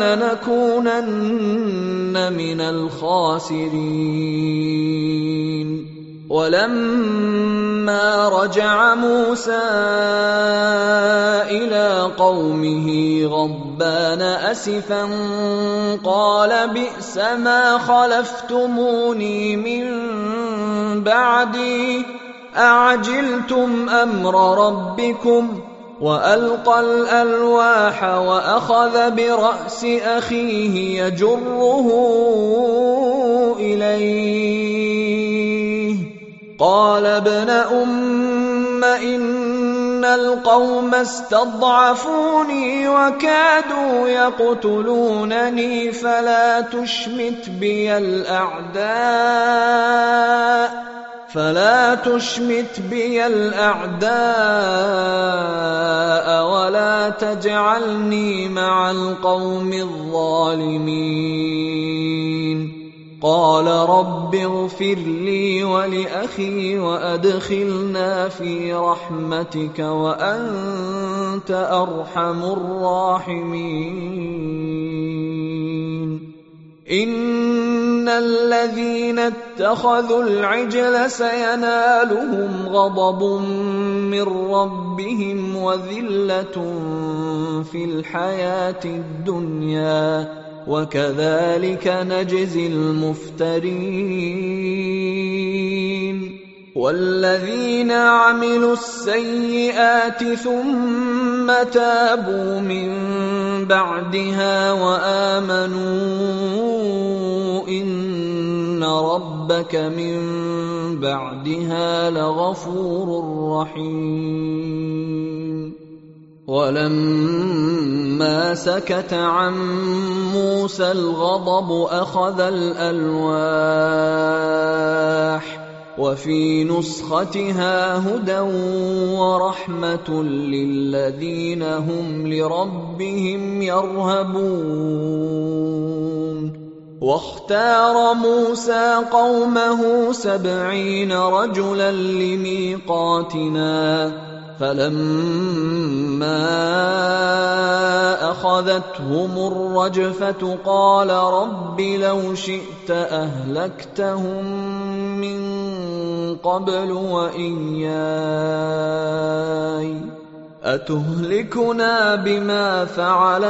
لنكونن من الخاسرين ولما رجع موسى إلى قومه غضبان أسفا قال بئس ما خلفتموني من بعدي أعجلتم أمر ربكم وألقى الألواح وأخذ برأس أخيه يجره إليه قال ابن أم إن القوم استضعفوني وكادوا يقتلونني فلا تشمت بي الأعداء فلا تشمت بي الأعداء ولا تجعلني مع القوم الظالمين قال رب اغفر لي ولأخي وأدخلنا في رحمتك وأنت أرحم الراحمين إن الذين اتخذوا العجل سينالهم غضب من ربهم وذلة في الحياة الدنيا وكذلك نجزي المفترين والذين عملوا السيئات ثم تابوا من بعدها وآمنوا إن إن ربك من بعدها لغفور رحيم. ولما سكت عن موسى الغضب أخذ الألواح وفي نسختها هدى ورحمة للذين هم لربهم يرهبون. واختار موسى قومه سبعين رجلا لميقاتنا فلما أخذتهم الرجفة قال رب لو شئت أهلكتهم من قبل وإياي أتهلكنا بما فعل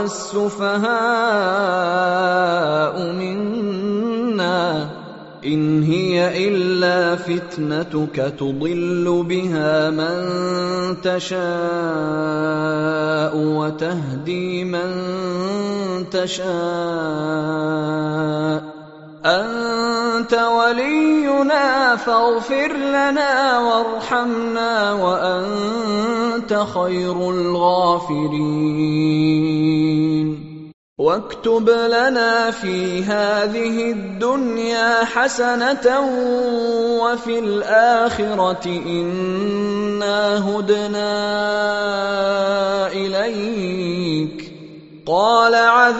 السفهاء منا إن هي إلا فتنتك تضل بها من تشاء وتهدي من تشاء أنت ولينا فاغفر لنا وارحمنا وأنت خير الغافرين. واكتب لنا في هذه الدنيا حسنة وفي الآخرة إنا هدنا إليك قال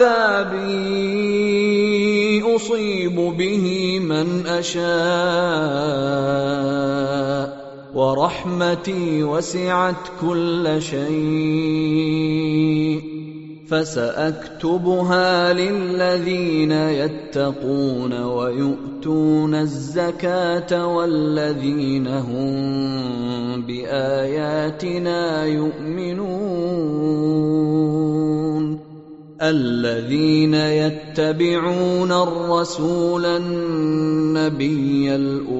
عذابي أصيب به من أشاء ورحمتي وسعت كل شيء فسأكتبها للذين يتقون ويؤتون الزكاة والذين هم بآياتنا يؤمنون. الذين يتبعون الرسول النبي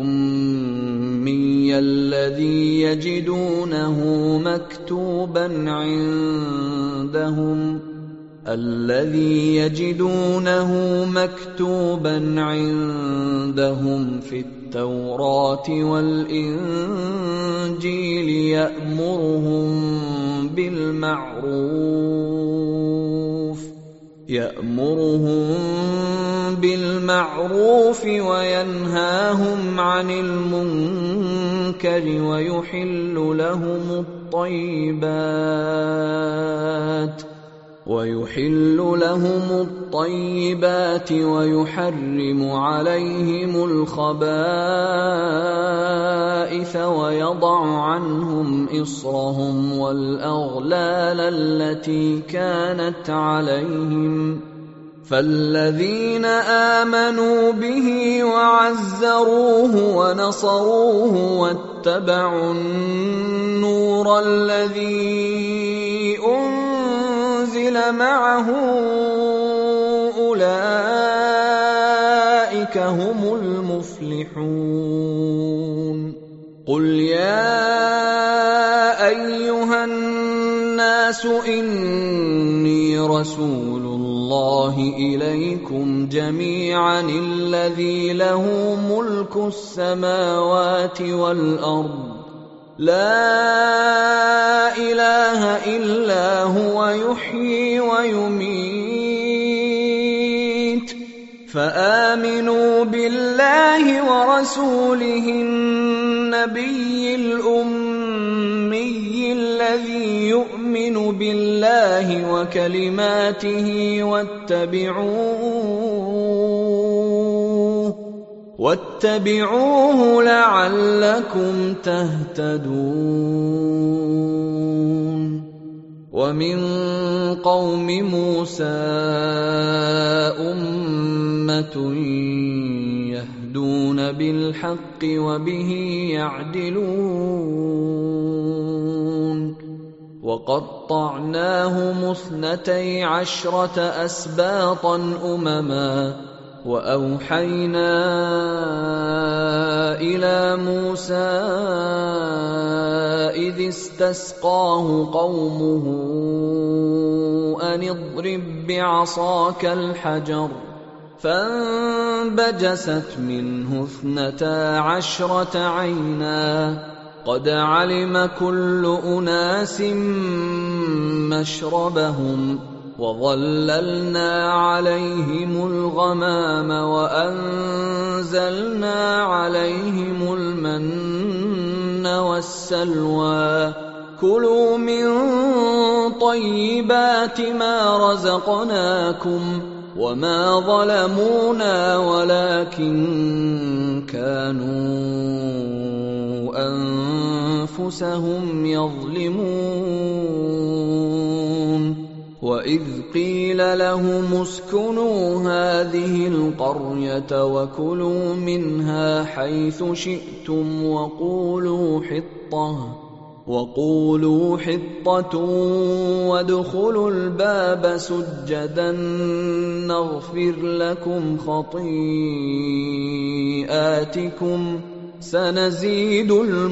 الأمي الذي يجدونه مكتوبا عندهم الذي يجدونه مكتوبا عندهم في التوراة والإنجيل يأمرهم بالمعروف يأمرهم بالمعروف وينهاهم عن المنكر ويحل لهم الطيبات ويحل لهم الطيبات ويحرم عليهم الخبائث ويضع عنهم إصرهم والأغلال التي كانت عليهم فالذين آمنوا به وعزروه ونصروه واتبعوا النور الذي أنزل معه أولئك هم المفلحون. قل يا أيها الناس إني رسول الله إليكم جميعا الذي له ملك السماوات والأرض لا إله إلا هو يحيي ويميت فآمنوا بالله ورسوله النبي الأمي الذي يؤمن بالله وكلماته واتبعوه واتبعوه لعلكم تهتدون. ومن قوم موسى أمة يهدون بالحق وبه يعدلون. وقطعناهم اثنتي عشرة أسباطا أمما وأوحينا إلى موسى إذ استسقاه قومه أن اضرب بعصاك الحجر فانبجست منه اثنتا عشرة عينا قد علم كل أناس مشربهم وظللنا عليهم الغمام وأنزلنا عليهم المن والسلوى كلوا من طيبات ما رزقناكم وما ظلمونا ولكن كانوا أنفسهم يظلمون وإذ قيل لهم اسكنوا هذه القرية وكلوا منها حيث شئتم وقولوا حطة وقولوا حطة وادخلوا الباب سجدا نغفر لكم خطيئاتكم سنزيد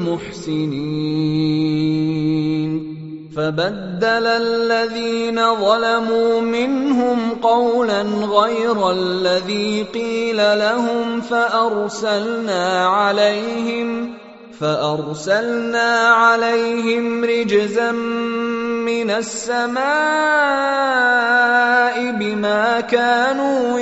المحسنين فبدل الذين ظلموا منهم قولا غير الذي قيل لهم فأرسلنا عليهم فأرسلنا عليهم رجزا من السماء بما كانوا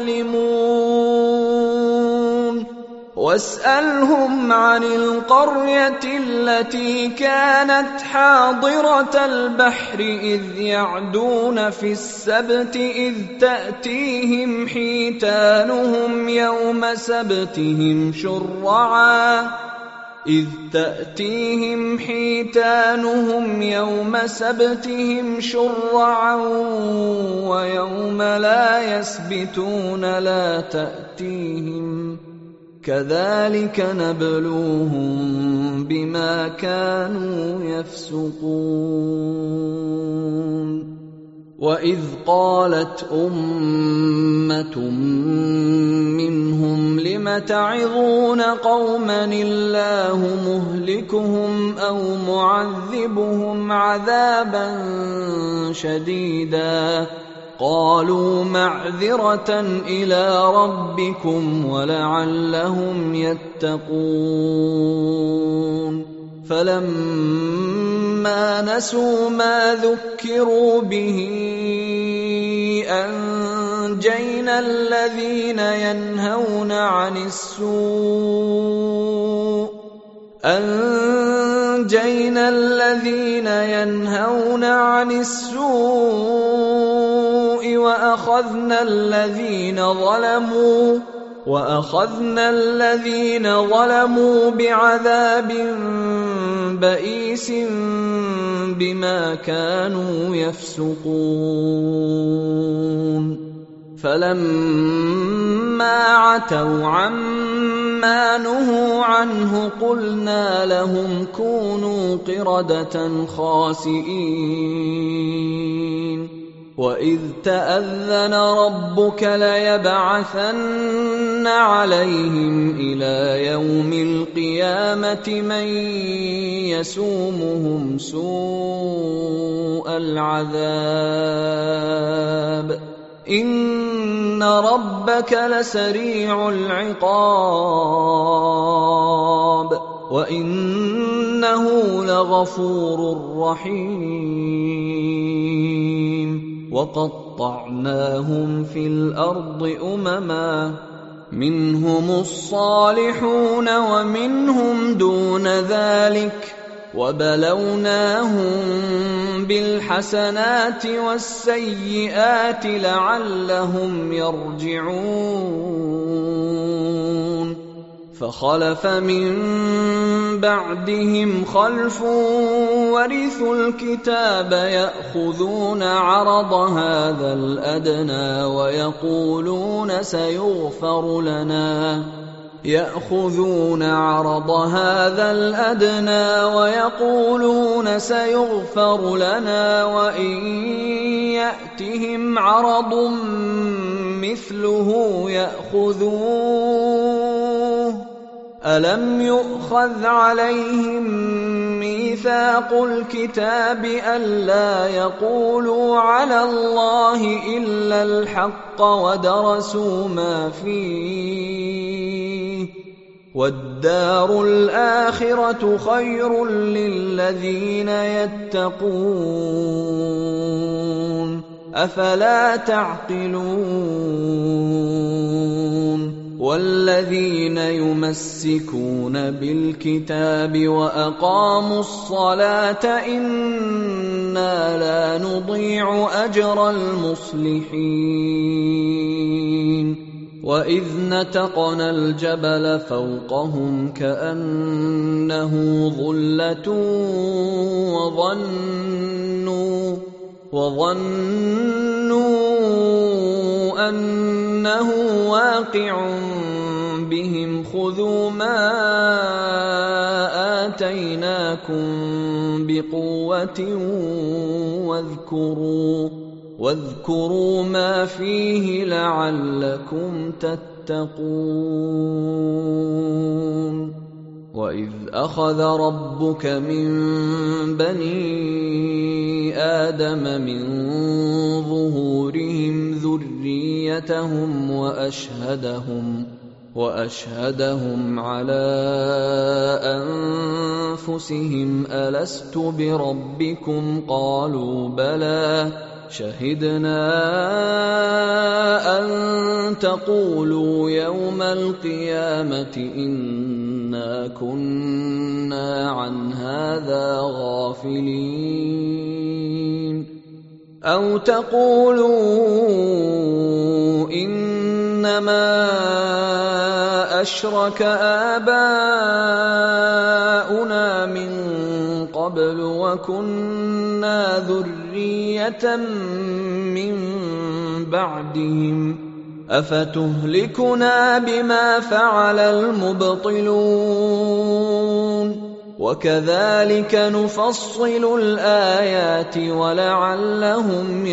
يظلمون واسألهم عن القرية التي كانت حاضرة البحر إذ يعدون في السبت إذ تأتيهم حيتانهم يوم سبتهم شرعا إذ تأتيهم حيتانهم يوم سبتهم شرعا ويوم لا يسبتون لا تأتيهم كذلك نبلوهم بما كانوا يفسقون وإذ قالت أمة منهم لم تعظون قوما الله مهلكهم أو معذبهم عذابا شديدا قالوا معذرة إلى ربكم ولعلهم يتقون فلما نسوا ما ذكروا به أنجينا الذين ينهون عن السوء أنجينا الذين ينهون عن السوء وأخذنا الذين ظلموا وأخذنا الذين ظلموا بعذاب بئيس بما كانوا يفسقون فلما عتوا عما نهوا عنه قلنا لهم كونوا قردة خاسئين وإذ تأذن ربك ليبعثن عليهم إلى يوم القيامة من يسومهم سوء العذاب إن ربك لسريع العقاب وإنه لغفور رحيم وقطعناهم في الأرض أمما منهم الصالحون ومنهم دون ذلك وبلوناهم بالحسنات والسيئات لعلهم يرجعون فخلف من بعدهم خلف ورثوا الكتاب يأخذون عرض هذا الأدنى ويقولون سيغفر لنا يأخذون عرض هذا الأدنى ويقولون سيغفر لنا وإن يأتهم عرض مثله يأخذوه ألم يؤخذ عليهم ميثاق الكتاب ألا يقولوا على الله إلا الحق ودرسوا ما فيه والدار الآخرة خير للذين يتقون أفلا تعقلون والذين يمسكون بالكتاب وأقاموا الصلاة إنا لا نضيع أجر المصلحين وإذ نتقنا الجبل فوقهم كأنه ظلة وظنوا وظنوا أنه واقع بهم خذوا ما آتيناكم بقوة واذكروا واذكروا ما فيه لعلكم تتقون وإذ أخذ ربك من بني آدم من ظهورهم ذريتهم وأشهدهم وأشهدهم على أنفسهم ألست بربكم قالوا بلى شهدنا أن تقولوا يوم القيامة إنا كنا عن هذا غافلين أو تقولوا إنما أشرك آباؤنا من قبل وكنا ذرية من بعدهم أفتهلكنا بما فعل المبطلون وكذلك نفصل الآيات ولعلهم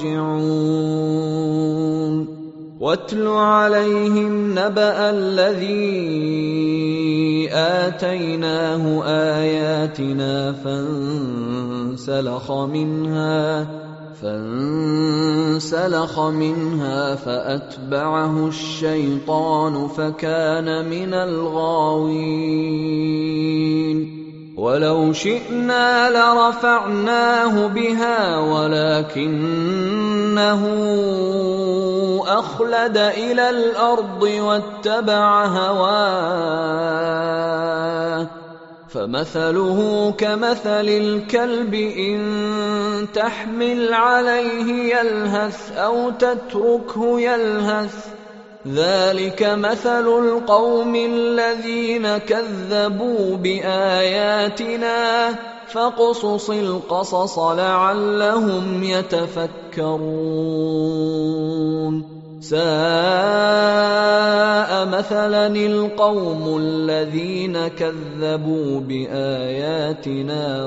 يرجعون واتل عليهم نبأ الذي آتيناه آياتنا فانسلخ منها فانسلخ منها فأتبعه الشيطان فكان من الغاوين ولو شئنا لرفعناه بها ولكنه أخلد إلى الأرض واتبع هواه فمثله كمثل الكلب إن تحمل عليه يلهث أو تتركه يلهث ذلك مثل القوم الذين كذبوا بآياتنا فاقصص القصص لعلهم يتفكرون ساء مثلا القوم الذين كذبوا بآياتنا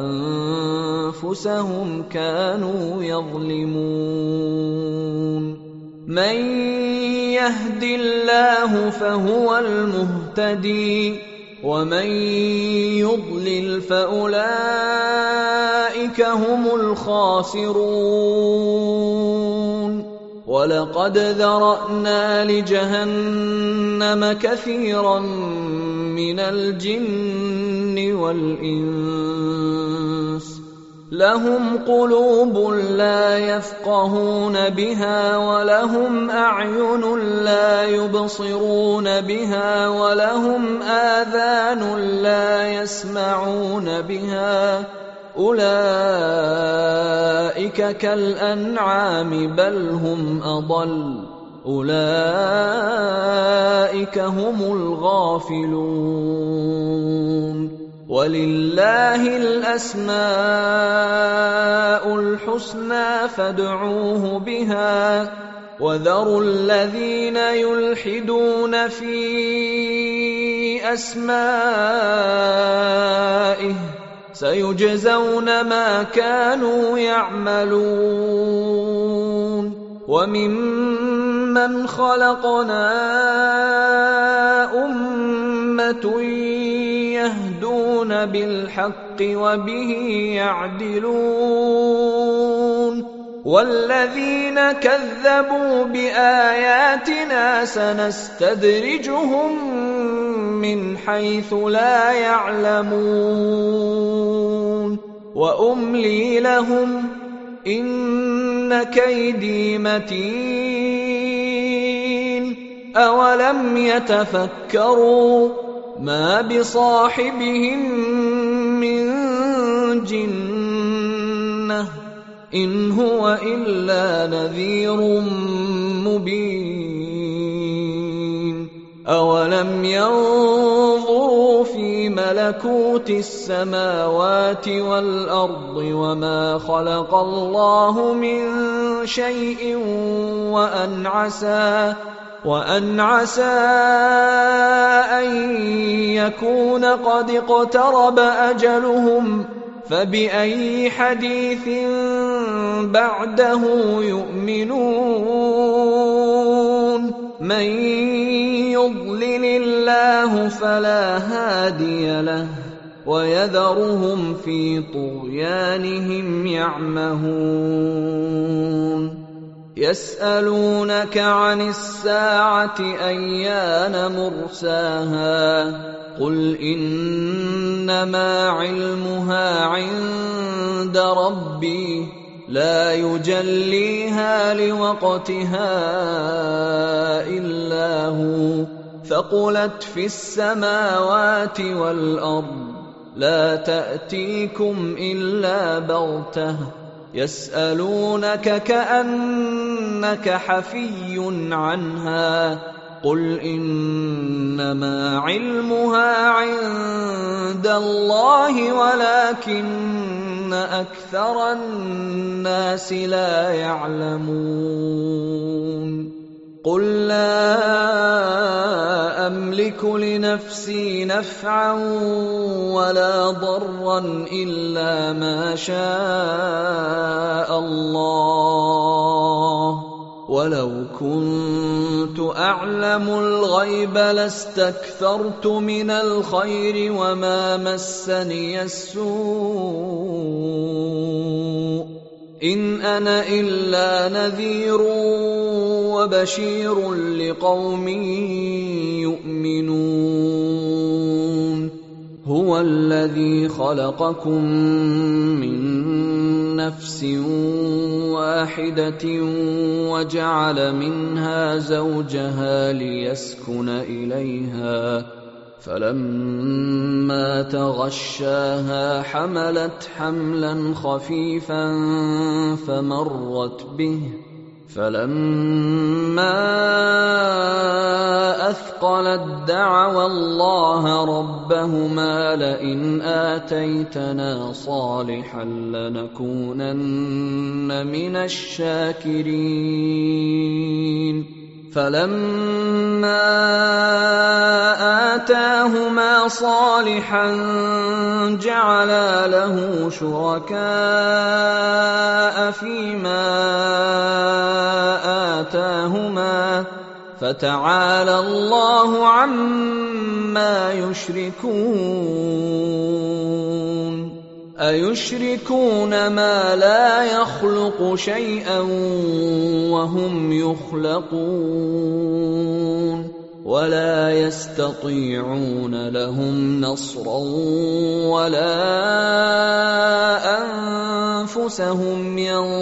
وأنفسهم كانوا يظلمون من يهد الله فهو المهتدي ومن يضلل فأولئك هم الخاسرون ولقد ذرأنا لجهنم كثيرا من الجن والإنس لهم قلوب لا يفقهون بها ولهم أعين لا يبصرون بها ولهم آذان لا يسمعون بها أولئك كالأنعام بل هم أضل أولئك هم الغافلون ولله الأسماء الحسنى فادعوه بها وذروا الذين يلحدون في أسمائه سيجزون ما كانوا يعملون وممن خلقنا أمة يهدون يحكمون بالحق وبه يعدلون والذين كذبوا بآياتنا سنستدرجهم من حيث لا يعلمون وأملي لهم إن كيدي متين أولم يتفكروا ما بصاحبهم من جنة إن هو إلا نذير مبين أولم ينظروا في ملكوت السماوات والأرض وما خلق الله من شيء وأن عسى وأن عسى أن يكون قد اقترب أجلهم فبأي حديث بعده يؤمنون من يضلل الله فلا هادي له ويذرهم في طغيانهم يعمهون يسألونك عن الساعة أيان مرساها قل إنما علمها عند ربي لا يجليها لوقتها إلا هو ثقلت في السماوات والأرض لا تأتيكم إلا بغتة يسألونك كأنك حفي عنها قل إنما علمها عند الله ولكن أكثر الناس لا يعلمون قل لا أملك لنفسي نفعا ولا ضرا إلا ما شاء الله ولو كنت أعلم الغيب لاستكثرت من الخير وما مسني السوء إن أنا إلا نذير وبشير لقوم يؤمنون هو الذي خلقكم من نفس واحدة وجعل منها زوجها ليسكن إليها فلما تغشاها حملت حملا خفيفا فمرت به فلما أثقلت دعوا الله ربهما لئن آتيتنا صالحا لنكونن من الشاكرين فلما آتاهما صالحا جعلا له شركاء فيما آتاهما فتعالى الله عما يشركون أيشركون ما لا يخلق شيئا وهم يخلقون ولا يستطيعون لهم نصرا ولا أنفسهم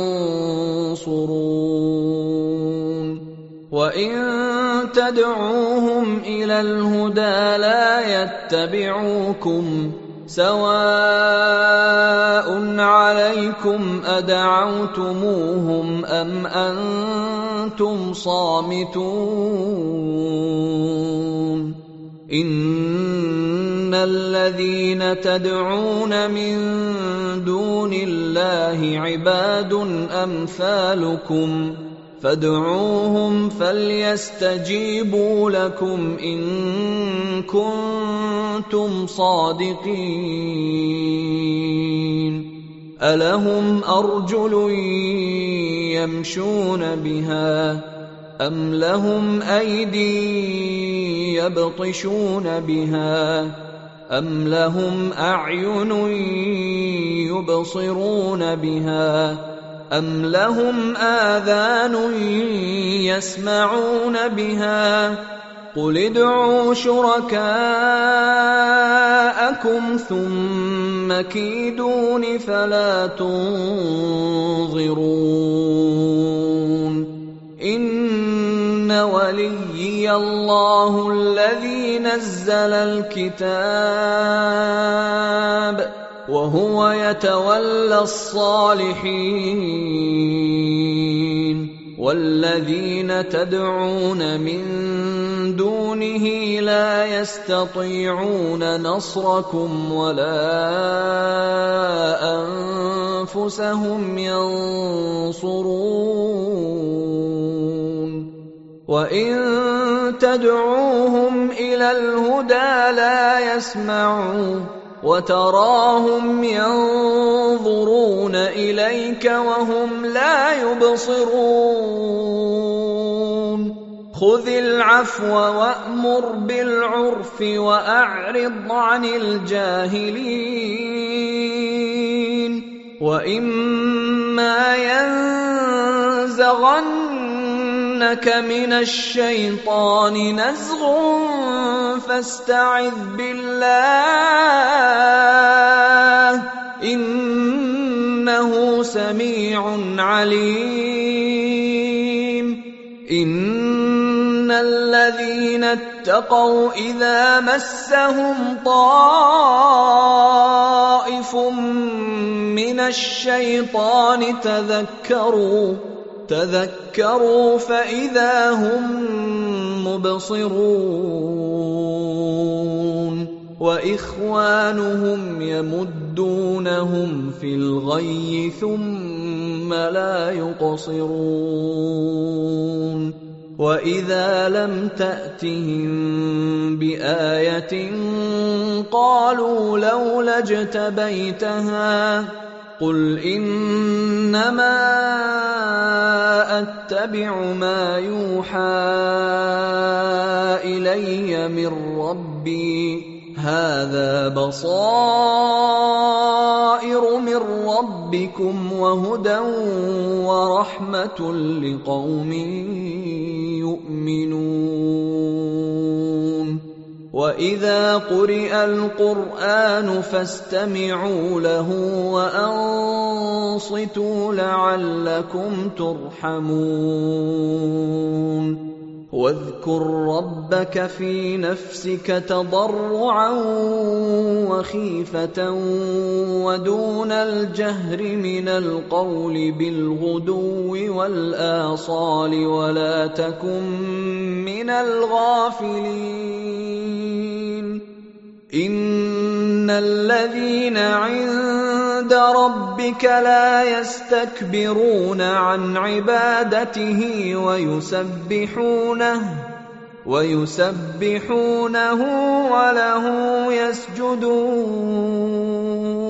ينصرون وإن تدعوهم إلى الهدى لا يتبعوكم سواء عليكم أدعوتموهم أم أنتم صامتون إن الذين تدعون من دون الله عباد أمثالكم فادعوهم فليستجيبوا لكم إن كنتم صادقين ألهم أرجل يمشون بها أم لهم أيدي يبطشون بها أَمْ لَهُمْ أَعْيُنٌ يُبْصِرُونَ بِهَا أَمْ لَهُمْ آذَانٌ يَسْمَعُونَ بِهَا قُلِ ادْعُوا شُرَكَاءَكُمْ ثُمَّ كِيدُونِ فَلَا تُنظِرُونِ إِنَّ وَلِيِّيَ اللَّهُ الَّذِي نَزَّلَ الْكِتَابَ وَهُوَ يَتَوَلَّى الصَّالِحِينَ وَالَّذِينَ تَدْعُونَ مِن دُونِهِ لَا يَسْتَطِيعُونَ نَصْرَكُمْ وَلَا أَنفُسَهُمْ يَنصُرُونَ وَإِن تَدْعُوهُمْ إِلَى الْهُدَىٰ لَا يَسْمَعُوا وَتَرَاهُمْ يَنظُرُونَ إِلَيْكَ وَهُمْ لَا يُبْصِرُونَ خُذِ الْعَفْوَ وَأْمُرْ بِالْعُرْفِ وَأَعْرِضْ عَنِ الْجَاهِلِينَ وَإِمَّا يَنزَغَنَّكَ مِنَ الشَّيْطَانِ نَزْغٌ فَاسْتَعِذْ بِاللَّهِ إِنَّهُ سَمِيعٌ عَلِيمٌ إِنَّ الَّذِينَ اتَّقَوْا إِذَا مَسَّهُمْ طَائِفٌ مِّنَ الشَّيْطَانِ تَذَكَّرُوا تذكروا فإذا هم مبصرون وإخوانهم يمدونهم في الغي ثم لا يقصرون وإذا لم تأتهم بآية قالوا لولا اجتبيتها قل إنما أتبع ما يوحى إلي من ربي هذا بصائر من ربكم وهدى ورحمة لقوم يؤمنون وإذا قرئ القرآن فاستمعوا له وأنصتوا لعلكم ترحمون واذكر ربك في نفسك تضرعا وخيفة ودون الجهر من القول بالغدو والآصال ولا تكن من الغافلين إن الذين عند ربك لا يستكبرون عن عبادته ويسبحونه ويسبحونه وله يسجدون